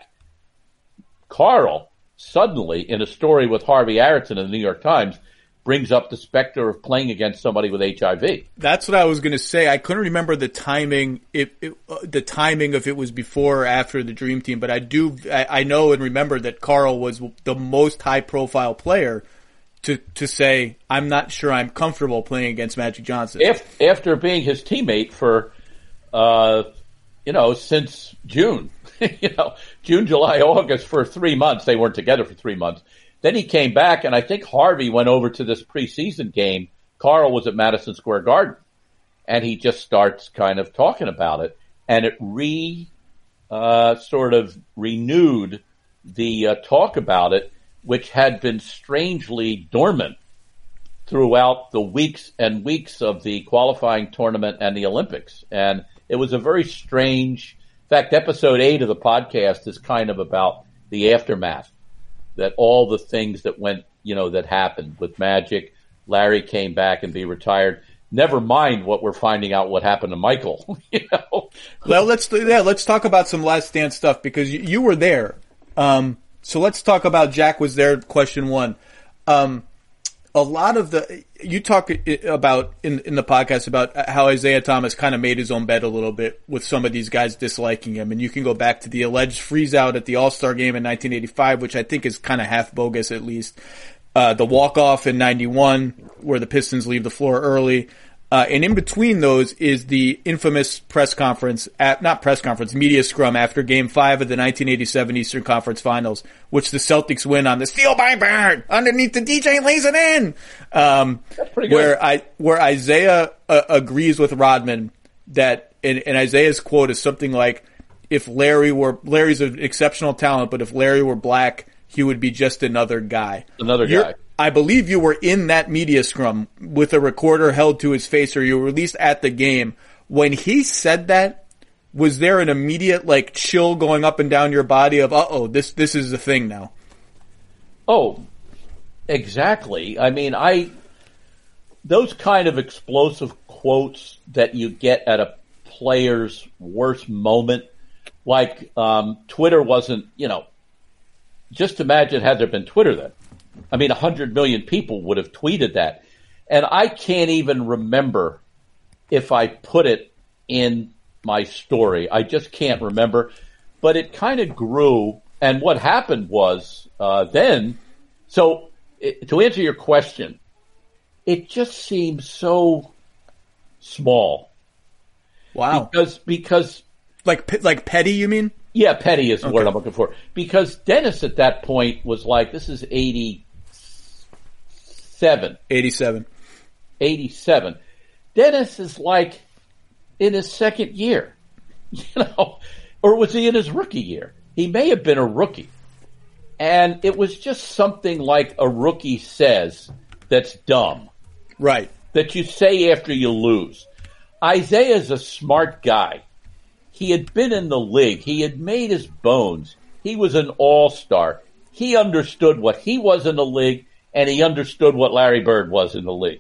Karl suddenly, in a story with Harvey Aronson in the New York Times, brings up the specter of playing against somebody with H I V. That's what I was going to say. I couldn't remember the timing, if it, uh, the timing if it was before or after the Dream Team, but I do, I, I know and remember that Karl was the most high profile player to, to say, I'm not sure I'm comfortable playing against Magic Johnson. If, after being his teammate for, uh, you know, since June, you know, June, July, August, for three months. They weren't together for three months. Then he came back, and I think Harvey went over to this preseason game. Karl was at Madison Square Garden, and he just starts kind of talking about it, and it re, uh, sort of renewed the uh, talk about it, which had been strangely dormant throughout the weeks and weeks of the qualifying tournament and the Olympics. And it was a very strange, in fact, episode eight of the podcast is kind of about the aftermath. That all the things that went, you know, that happened with Magic, Larry came back and be retired. Never mind what we're finding out what happened to Michael. You know. Well, let's yeah, let's talk about some Last Dance stuff because you, you were there. Um, so let's talk about Jack was there. Question one. Um, a lot of the you talk about in in the podcast about how Isaiah Thomas kind of made his own bed a little bit with some of these guys disliking him, and you can go back to the alleged freeze out at the All-Star game in nineteen eighty-five, which I think is kind of half bogus at least. Uh, the walk off in ninety-one where the Pistons leave the floor early. Uh, and in between those is the infamous press conference, at, not press conference, media scrum after game five of the nineteen eighty-seven Eastern Conference Finals, which the Celtics win on the steal by Bird, underneath the D J lays it in. Um, That's pretty good. Where I, where Isaiah uh, agrees with Rodman that, and, and Isaiah's quote is something like, if Larry were, Larry's an exceptional talent, but if Larry were black, he would be just another guy. Another You're, guy. I believe you were in that media scrum with a recorder held to his face, or you were at least at the game. When he said that, was there an immediate, like, chill going up and down your body of, uh-oh, this, this is the thing now? Oh, exactly. I mean, I, those kind of explosive quotes that you get at a player's worst moment, like, um, Twitter wasn't, you know, just imagine had there been Twitter then. I mean, a hundred million people would have tweeted that. And I can't even remember if I put it in my story. I just can't remember. But it kind of grew. And what happened was, uh, then, so it, to answer your question, it just seems so small. Wow. Because, because. Like, like petty, you mean? Yeah, petty is the okay. word I'm looking for. Because Dennis at that point was like, this is eighty-seven. eighty-seven. eighty-seven. Dennis is like in his second year, you know, or was he in his rookie year? He may have been a rookie. And it was just something like a rookie says that's dumb. Right. That you say after you lose. Isaiah's a smart guy. He had been in the league. He had made his bones. He was an all-star. He understood what he was in the league, and he understood what Larry Bird was in the league.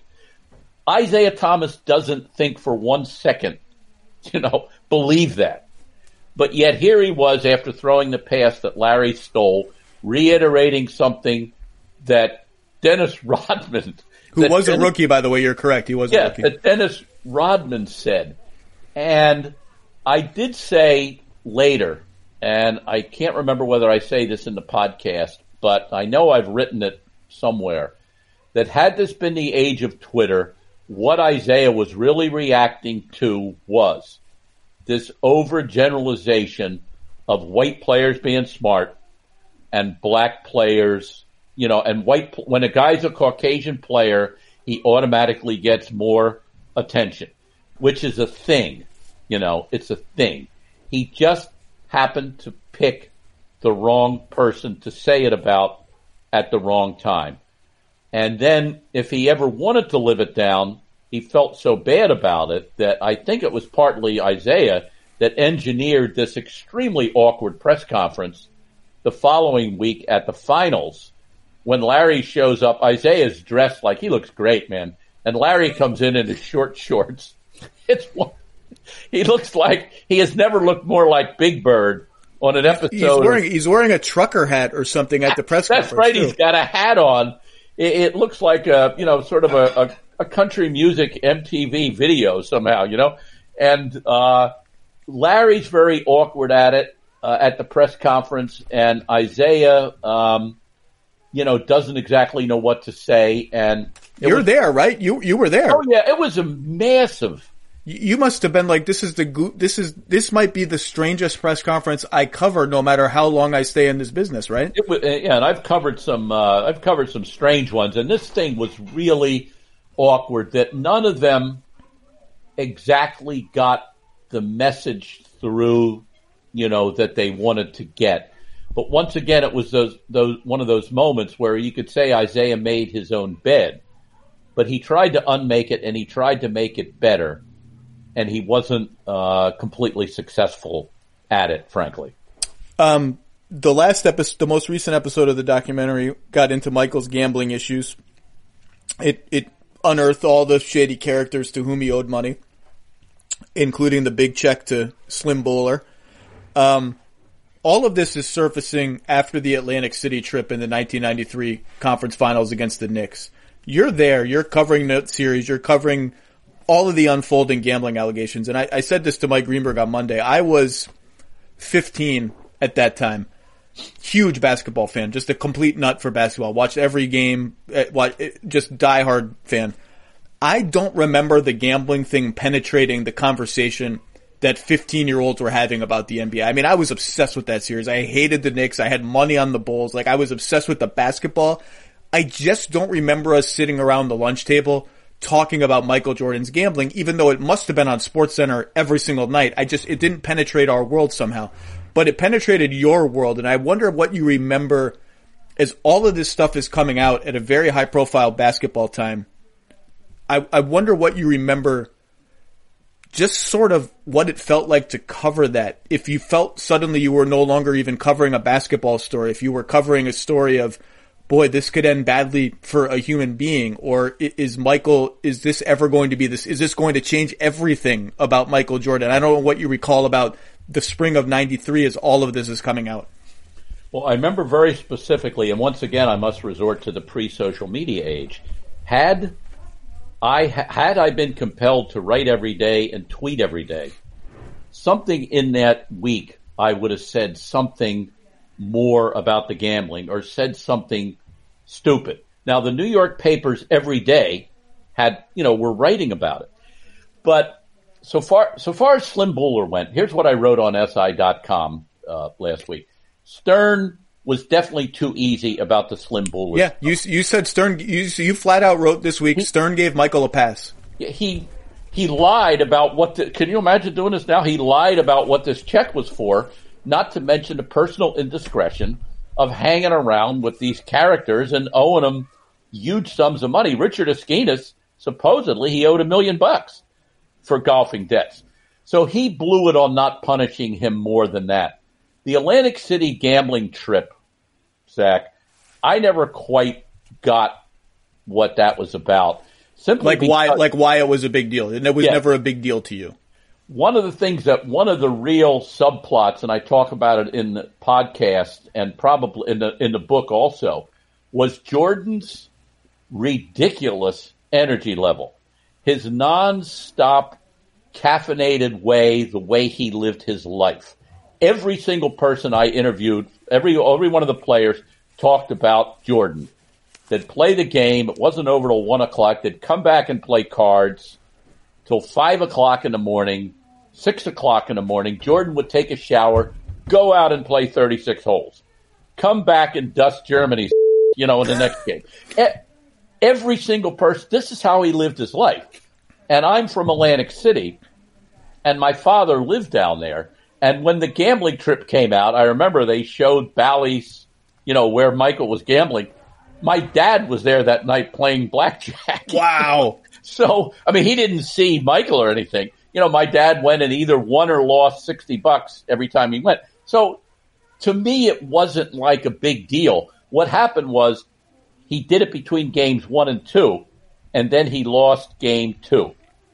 Isaiah Thomas doesn't think for one second, you know, believe that. But yet here he was after throwing the pass that Larry stole, reiterating something that Dennis Rodman... Who was Dennis, a rookie, by the way, you're correct. He was yeah, a rookie. that Dennis Rodman said. And I did say later, and I can't remember whether I say this in the podcast, but I know I've written it somewhere, that had this been the age of Twitter, what Isaiah was really reacting to was this overgeneralization of white players being smart and black players, you know, and white, when a guy's a Caucasian player, he automatically gets more attention, which is a thing. You know, it's a thing. He just happened to pick the wrong person to say it about at the wrong time. And then if he ever wanted to live it down, he felt so bad about it that I think it was partly Isaiah that engineered this extremely awkward press conference the following week at the finals. When Larry shows up, Isaiah's dressed like he looks great, man. And Larry comes in in his short shorts. It's one. He looks like he has never looked more like Big Bird on an episode. He's wearing, he's wearing a trucker hat or something at the press That's conference. That's right. Too. He's got a hat on. It, it looks like a, you know, sort of a, a, a country music M T V video somehow, you know. And uh Larry's very awkward at it uh, at the press conference, and Isaiah, um, you know, doesn't exactly know what to say. And you're was, there, right? You you were there. Oh yeah, it was a massive. You must have been like, this is the go- this is this might be the strangest press conference I cover, no matter how long I stay in this business, right? It was, yeah, and I've covered some uh, I've covered some strange ones, and this thing was really awkward. That none of them exactly got the message through, you know, that they wanted to get. But once again, it was those those one of those moments where you could say Isaiah made his own bed, but he tried to unmake it and he tried to make it better. And he wasn't uh, completely successful at it, frankly. Um, the last episode, the most recent episode of the documentary, got into Michael's gambling issues. It it unearthed all the shady characters to whom he owed money, including the big check to Slim Bowler. Um, all of this is surfacing after the Atlantic City trip in the nineteen ninety-three conference finals against the Knicks. You're there. You're covering that series. You're covering all of the unfolding gambling allegations. And I, I said this to Mike Greenberg on Monday. I was fifteen at that time. Huge basketball fan. Just a complete nut for basketball. Watched every game. Just diehard fan. I don't remember the gambling thing penetrating the conversation that fifteen-year-olds were having about the N B A. I mean, I was obsessed with that series. I hated the Knicks. I had money on the Bulls. Like, I was obsessed with the basketball. I just don't remember us sitting around the lunch table talking about Michael Jordan's gambling, even though it must have been on SportsCenter every single night. I just, it didn't penetrate our world somehow, but it penetrated your world. And I wonder what you remember as all of this stuff is coming out at a very high profile basketball time. I, I wonder what you remember, just sort of what it felt like to cover that. If you felt suddenly you were no longer even covering a basketball story, if you were covering a story of, boy, this could end badly for a human being, or is Michael, is this ever going to be this, is this going to change everything about Michael Jordan? I don't know what you recall about the spring of ninety-three as all of this is coming out. Well, I remember very specifically, and once again, I must resort to the pre-social media age. Had I had I been compelled to write every day and tweet every day, something in that week I would have said something more about the gambling or said something stupid. Now, the New York papers every day had, you know, were writing about it. But so far, so far as Slim Buller went, here's what I wrote on S I dot com uh, last week. Stern was definitely too easy about the Slim Buller. Yeah, you you said Stern. You you flat out wrote this week. He, Stern gave Michael a pass. He he lied about what. The, can you imagine doing this now? He lied about what this check was for. Not to mention the personal indiscretion of hanging around with these characters and owing them huge sums of money. Richard Esquinas, supposedly, he owed a million bucks for golfing debts. So he blew it on not punishing him more than that. The Atlantic City gambling trip, Zach, I never quite got what that was about. Simply like because, why, like why it was a big deal. It was yeah. never a big deal to you. One of the things that one of the real subplots, and I talk about it in the podcast and probably in the in the book also, was Jordan's ridiculous energy level, his nonstop caffeinated way, the way he lived his life. Every single person I interviewed, every every one of the players talked about Jordan. They'd play the game. It wasn't over till one o'clock. They'd come back and play cards till five o'clock in the morning, six o'clock in the morning. Jordan would take a shower, go out and play thirty-six holes, come back and dust Germany's, you know, in the next game. Every single person, this is how he lived his life. And I'm from Atlantic City, and my father lived down there. And when the gambling trip came out, I remember they showed Bally's, you know, where Michael was gambling. My dad was there that night playing blackjack. Wow. So, I mean, he didn't see Michael or anything. You know, my dad went and either won or lost sixty bucks every time he went. So, to me, it wasn't like a big deal. What happened was he did it between games one and two, and then he lost game two.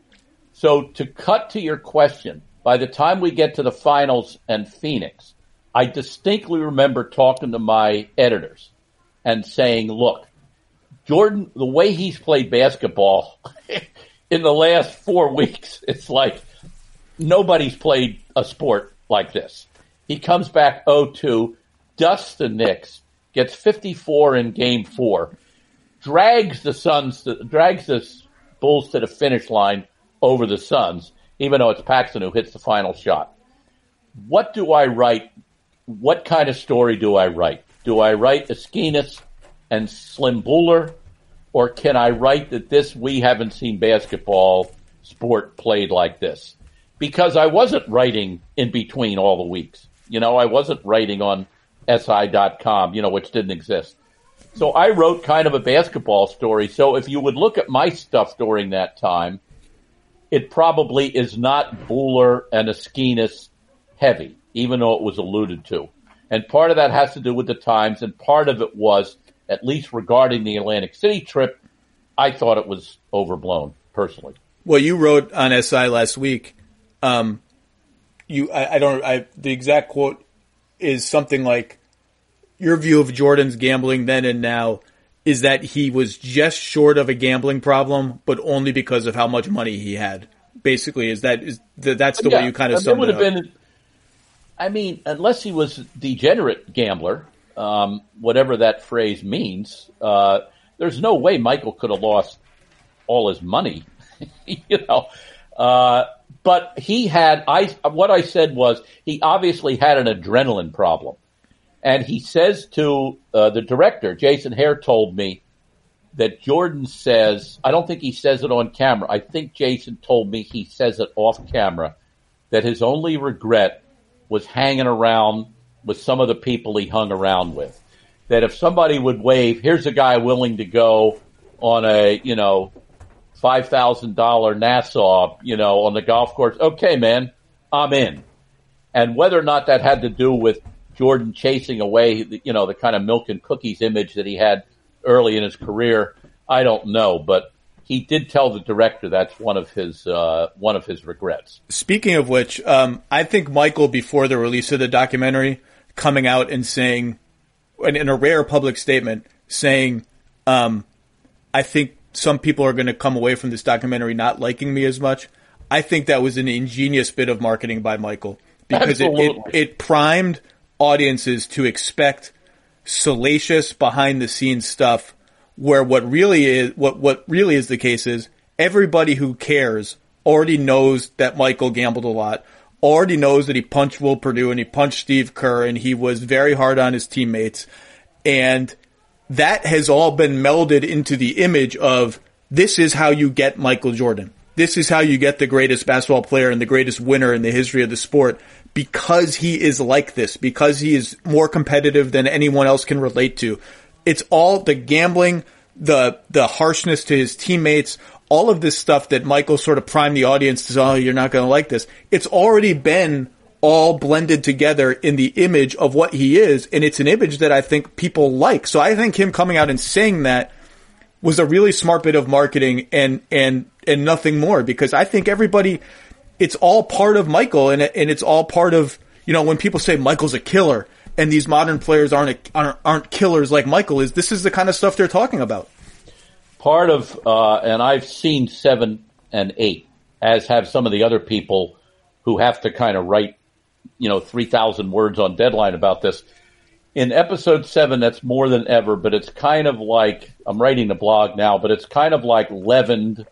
So, to cut to your question, by the time we get to the finals and Phoenix, I distinctly remember talking to my editors and saying, look, Jordan, the way he's played basketball in the last four weeks, it's like nobody's played a sport like this. He comes back oh two, dusts the Knicks, gets fifty-four in game four, drags the Suns, to, drags the Bulls to the finish line over the Suns, even though it's Paxson who hits the final shot. What do I write? What kind of story do I write? Do I write Esquinas and Slim Buller, or can I write that this, we haven't seen basketball sport played like this? Because I wasn't writing in between all the weeks. You know, I wasn't writing on S I dot com, you know, which didn't exist. So I wrote kind of a basketball story. So if you would look at my stuff during that time, it probably is not Buller and Esquinas heavy, even though it was alluded to. And part of that has to do with the times, and part of it was, at least regarding the Atlantic City trip, I thought it was overblown, personally. Well, you wrote on S I last week, um, you, I, I don't, I, the exact quote is something like, your view of Jordan's gambling then and now is that he was just short of a gambling problem, but only because of how much money he had. Basically, is that, is the, that's the yeah, way you kind of it summed would it have up. Been, I mean, unless he was a degenerate gambler, um, whatever that phrase means, uh, there's no way Michael could have lost all his money, you know. Uh, but he had, I, what I said was, he obviously had an adrenaline problem. And he says to uh, the director, Jason Hare told me, that Jordan says, I don't think he says it on camera. I think Jason told me he says it off camera, that his only regret was hanging around with some of the people he hung around with. That if somebody would wave, here's a guy willing to go on a, you know, five thousand dollars Nassau, you know, on the golf course. Okay, man, I'm in. And whether or not that had to do with Jordan chasing away, the, you know, the kind of milk and cookies image that he had early in his career, I don't know. But he did tell the director that's one of his uh, one of his regrets. Speaking of which, um, I think Michael, before the release of the documentary, coming out and saying, in, in a rare public statement, saying, um, I think some people are going to come away from this documentary not liking me as much. I think that was an ingenious bit of marketing by Michael, because it, it, it primed audiences to expect salacious behind the scenes stuff, where what really is what what really is the case is everybody who cares already knows that Michael gambled a lot, already knows that he punched Will Perdue and he punched Steve Kerr and he was very hard on his teammates, and that has all been melded into the image of this is how you get Michael Jordan. This is how you get the greatest basketball player and the greatest winner in the history of the sport, because he is like this, because he is more competitive than anyone else can relate to. It's all the gambling, the the harshness to his teammates, all of this stuff that Michael sort of primed the audience to say, oh, you're not going to like this. It's already been all blended together in the image of what he is, and it's an image that I think people like. So I think him coming out and saying that was a really smart bit of marketing and and and nothing more, because I think everybody, it's all part of Michael, and and it's all part of, you know, when people say Michael's a killer and these modern players aren't aren't, aren't killers like Michael is, this is the kind of stuff they're talking about. Part of, uh, and I've seen seven and eight, as have some of the other people who have to kind of write, you know, three thousand words on deadline about this. In episode seven, that's more than ever, but it's kind of like, I'm writing the blog now, but it's kind of like leavened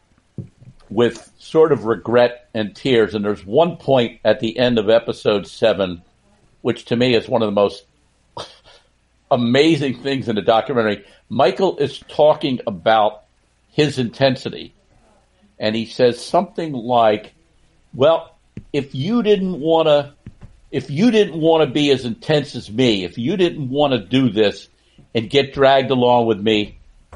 with sort of regret and tears. And there's one point at the end of episode seven, which to me is one of the most amazing things in the documentary. Michael is talking about his intensity, and he says something like, well, if you didn't want to, if you didn't want to be as intense as me, if you didn't want to do this and get dragged along with me,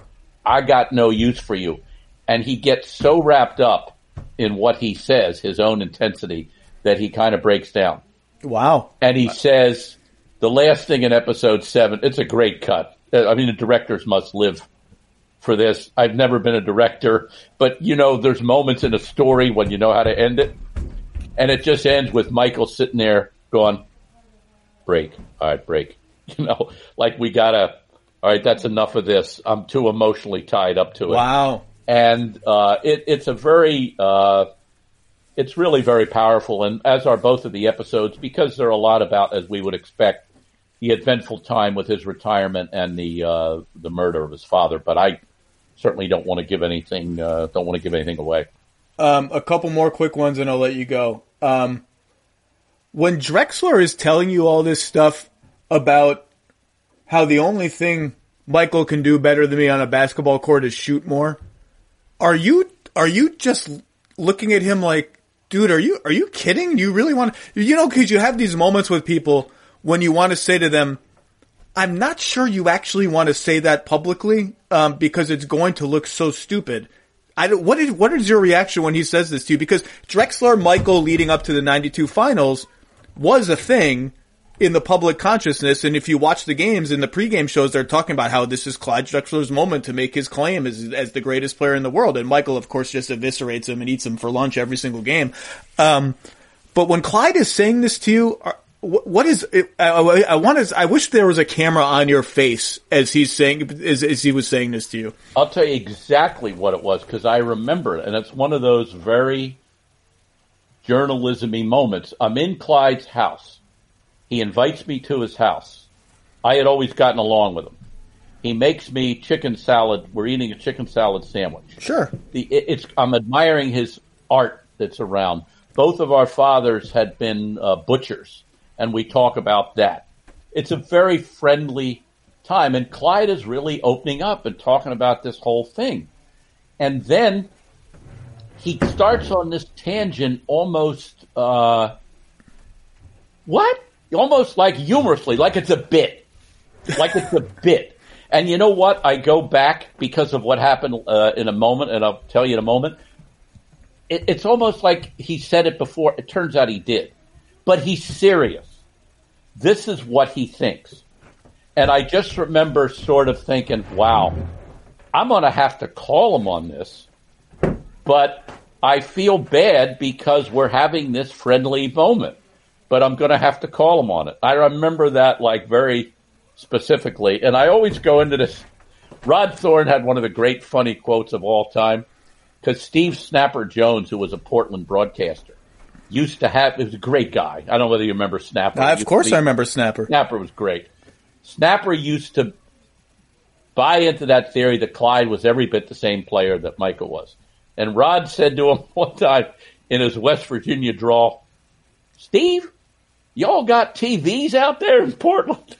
I got no use for you. And he gets so wrapped up in what he says, his own intensity, that he kind of breaks down. Wow. And he says, the last thing in episode seven, it's a great cut. I mean, the directors must live for this. I've never been a director, but you know, there's moments in a story when you know how to end it. And it just ends with Michael sitting there going, break. All right, break. You know, like we gotta, all right, that's enough of this. I'm too emotionally tied up to it. Wow. And uh, it, it's a very, uh, it's really very powerful. And as are both of the episodes, because they're a lot about, as we would expect, the eventful time with his retirement and the uh, the murder of his father. But I certainly don't want to give anything, uh, don't want to give anything away. Um, a couple more quick ones and I'll let you go. Um, when Drexler is telling you all this stuff about how the only thing Michael can do better than me on a basketball court is shoot more, are you are you just looking at him like, dude, are you are you kidding? You really want to, you know, because you have these moments with people when you want to say to them, I'm not sure you actually want to say that publicly, um, because it's going to look so stupid. I don't, what is, what is your reaction when he says this to you? Because Drexler Michael leading up to the ninety-two finals was a thing in the public consciousness. And if you watch the games in the pregame shows, they're talking about how this is Clyde Drexler's moment to make his claim as, as the greatest player in the world. And Michael, of course, just eviscerates him and eats him for lunch every single game. Um, but when Clyde is saying this to you, are, what is it? I, I want to, I wish there was a camera on your face as he's saying, as, as he was saying this to you. I'll tell you exactly what it was, because I remember it, and it's one of those very journalism-y moments. I'm in Clyde's house. He invites me to his house. I had always gotten along with him. He makes me chicken salad. We're eating a chicken salad sandwich. Sure. The, it, it's, I'm admiring his art that's around. Both of our fathers had been uh, butchers, and we talk about that. It's a very friendly time. And Clyde is really opening up and talking about this whole thing. And then he starts on this tangent almost, uh, what? Almost like humorously, like it's a bit. Like it's a bit. And you know what? I go back because of what happened uh, in a moment, and I'll tell you in a moment. It, it's almost like he said it before. It turns out he did. But he's serious. This is what he thinks. And I just remember sort of thinking, wow, I'm going to have to call him on this. But I feel bad because we're having this friendly moment. But I'm going to have to call him on it. I remember that like very specifically. And I always go into this. Rod Thorne had one of the great funny quotes of all time. Because Steve Snapper Jones, who was a Portland broadcaster, used to have, he was a great guy. I don't know whether you remember Snapper. Uh, of course I remember Snapper. Snapper was great. Snapper used to buy into that theory that Clyde was every bit the same player that Michael was. And Rod said to him one time in his West Virginia drawl, Steve, y'all got T Vs out there in Portland?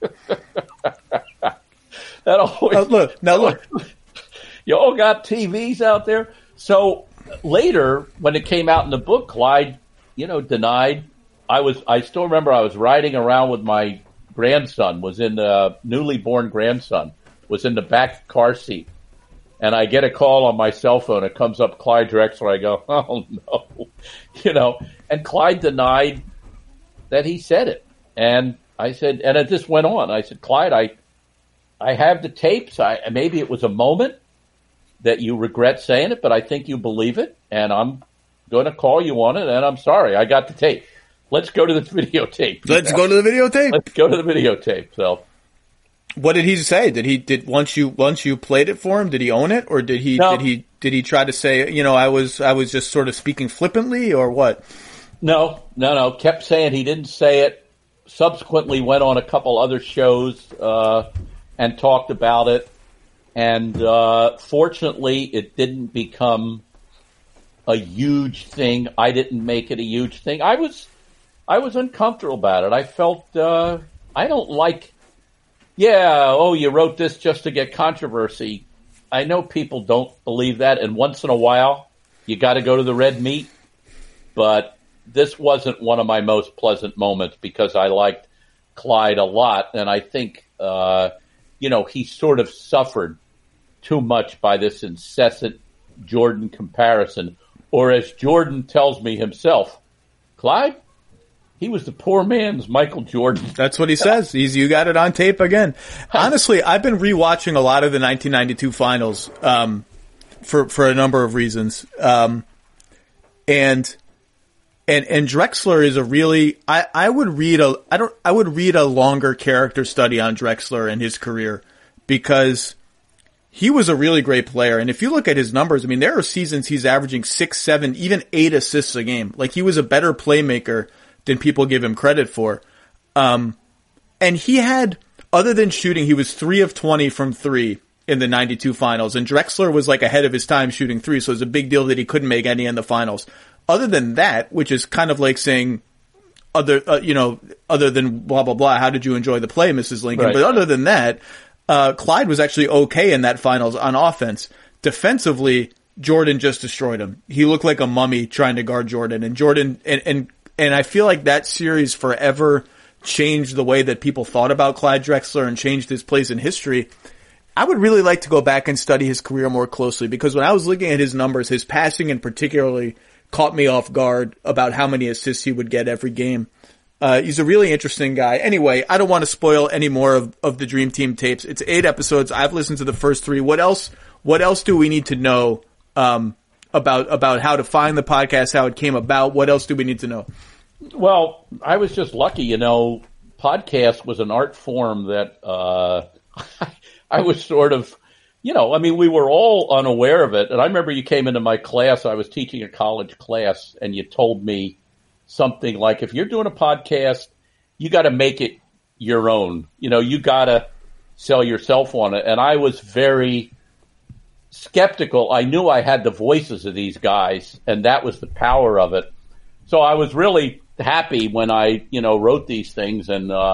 that always, oh, look, now look. Y'all got T Vs out there? So later, when it came out in the book, Clyde, you know, denied. I was, I still remember I was riding around with my grandson, was in the newly born grandson, was in the back car seat. And I get a call on my cell phone. It comes up Clyde Drexler. I go, oh no, you know, and Clyde denied that he said it. And I said, and it just went on. I said, Clyde, I, I have the tapes. I, maybe it was a moment that you regret saying it, but I think you believe it, and I'm going to call you on it, and I'm sorry. I got the tape. Let's go to the videotape. Let's know? go to the videotape. Let's go to the videotape. So, what did he say? Did he did once you once you played it for him? Did he own it, or did he no. did he did he try to say, you know, I was I was just sort of speaking flippantly, or what? No, no, no. Kept saying he didn't say it. Subsequently, went on a couple other shows uh, and talked about it. And uh, fortunately, it didn't become a huge thing. I didn't make it a huge thing. I was, I was uncomfortable about it. I felt uh, I don't like. Yeah, oh, you wrote this just to get controversy. I know people don't believe that, and once in a while, you got to go to the red meat. But this wasn't one of my most pleasant moments because I liked Clyde a lot, and I think uh, you know he sort of suffered too much by this incessant Jordan comparison. Or as Jordan tells me himself, Clyde, he was the poor man's Michael Jordan. That's what he says. He's, you got it on tape again. Honestly, I've been rewatching a lot of the nineteen ninety-two finals, um, for, for a number of reasons. Um, and, and, and Drexler is a really, I, I would read a, I don't, I would read a longer character study on Drexler and his career because he was a really great player. And if you look at his numbers, I mean, there are seasons he's averaging six, seven, even eight assists a game. Like, he was a better playmaker than people give him credit for. Um, and he had, other than shooting, he was three of twenty from three in the ninety-two finals. And Drexler was like ahead of his time shooting three. So it was a big deal that he couldn't make any in the finals. Other than that, which is kind of like saying, other, uh, you know, other than blah, blah, blah, how did you enjoy the play, Missus Lincoln? Right. But other than that, Uh, Clyde was actually okay in that finals on offense. Defensively, Jordan just destroyed him. He looked like a mummy trying to guard Jordan, and Jordan, and, and, and I feel like that series forever changed the way that people thought about Clyde Drexler and changed his place in history. I would really like to go back and study his career more closely because when I was looking at his numbers, his passing in particularly caught me off guard about how many assists he would get every game. Uh, he's a really interesting guy. Anyway, I don't want to spoil any more of, of the Dream Team tapes. It's eight episodes. I've listened to the first three. What else, what else do we need to know, um, about, about how to find the podcast, how it came about? What else do we need to know? Well, I was just lucky, you know, podcast was an art form that, uh, I was sort of, you know, I mean, we were all unaware of it. And I remember you came into my class. I was teaching a college class and you told me something like, if you're doing a podcast, you got to make it your own. You know, you got to sell yourself on it. And I was very skeptical. I knew I had the voices of these guys, and that was the power of it. So I was really happy when I, you know, wrote these things and, uh,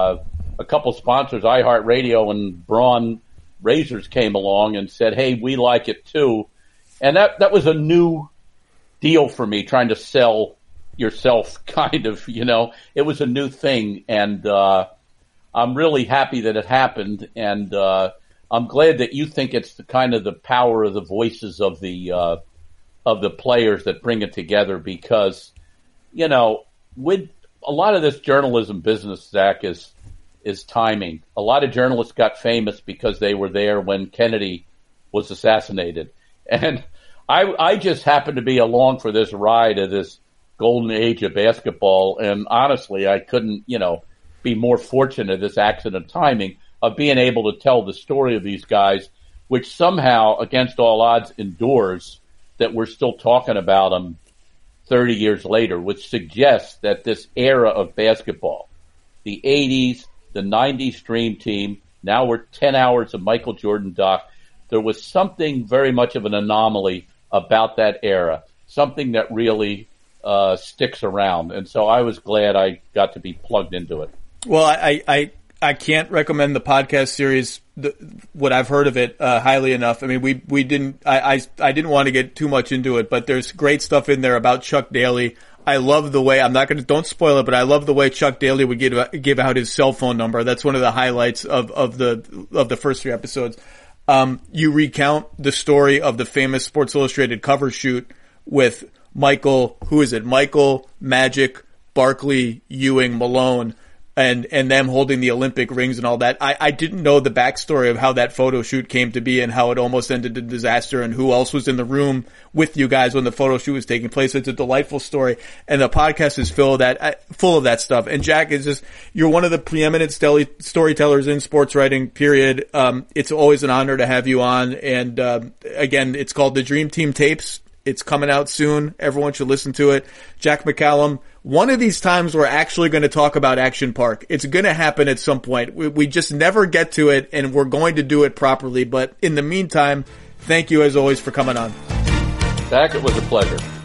a couple sponsors, iHeartRadio and Braun Razors, came along and said, hey, we like it too. And that, that was a new deal for me, trying to sell yourself, kind of, you know. It was a new thing, and uh, I'm really happy that it happened, and uh, I'm glad that you think it's the kind of the power of the voices of the uh, of the players that bring it together, because, you know, with a lot of this journalism business, Zach, is is timing. A lot of journalists got famous because they were there when Kennedy was assassinated, and I, I just happened to be along for this ride of this golden age of basketball, and honestly, I couldn't, you know, be more fortunate, this accident timing, of being able to tell the story of these guys, which somehow, against all odds, endures, that we're still talking about them thirty years later, which suggests that this era of basketball, the eighties, the nineties Dream Team, now we're ten hours of Michael Jordan doc, there was something very much of an anomaly about that era, something that really uh, sticks around. And so I was glad I got to be plugged into it. Well, I, I, I can't recommend the podcast series, the, what I've heard of it, uh, highly enough. I mean, we, we didn't, I, I, I didn't want to get too much into it, but there's great stuff in there about Chuck Daly. I love the way, I'm not going to, don't spoil it, but I love the way Chuck Daly would give, give out his cell phone number. That's one of the highlights of, of the, of the first three episodes. Um, you recount the story of the famous Sports Illustrated cover shoot with Michael, who is it? Michael, Magic, Barkley, Ewing, Malone, and, and them holding the Olympic rings and all that. I, I didn't know the backstory of how that photo shoot came to be and how it almost ended in disaster and who else was in the room with you guys when the photo shoot was taking place. It's a delightful story, and the podcast is full of that, full of that stuff. And Jack is just, you're one of the preeminent storytellers in sports writing, period. Um, it's always an honor to have you on. And, um, again, it's called the Dream Team Tapes. It's coming out soon. Everyone should listen to it. Jack McCallum, one of these times we're actually going to talk about Action Park. It's going to happen at some point. We, we just never get to it, and we're going to do it properly. But in the meantime, thank you as always for coming on. Zach, it was a pleasure.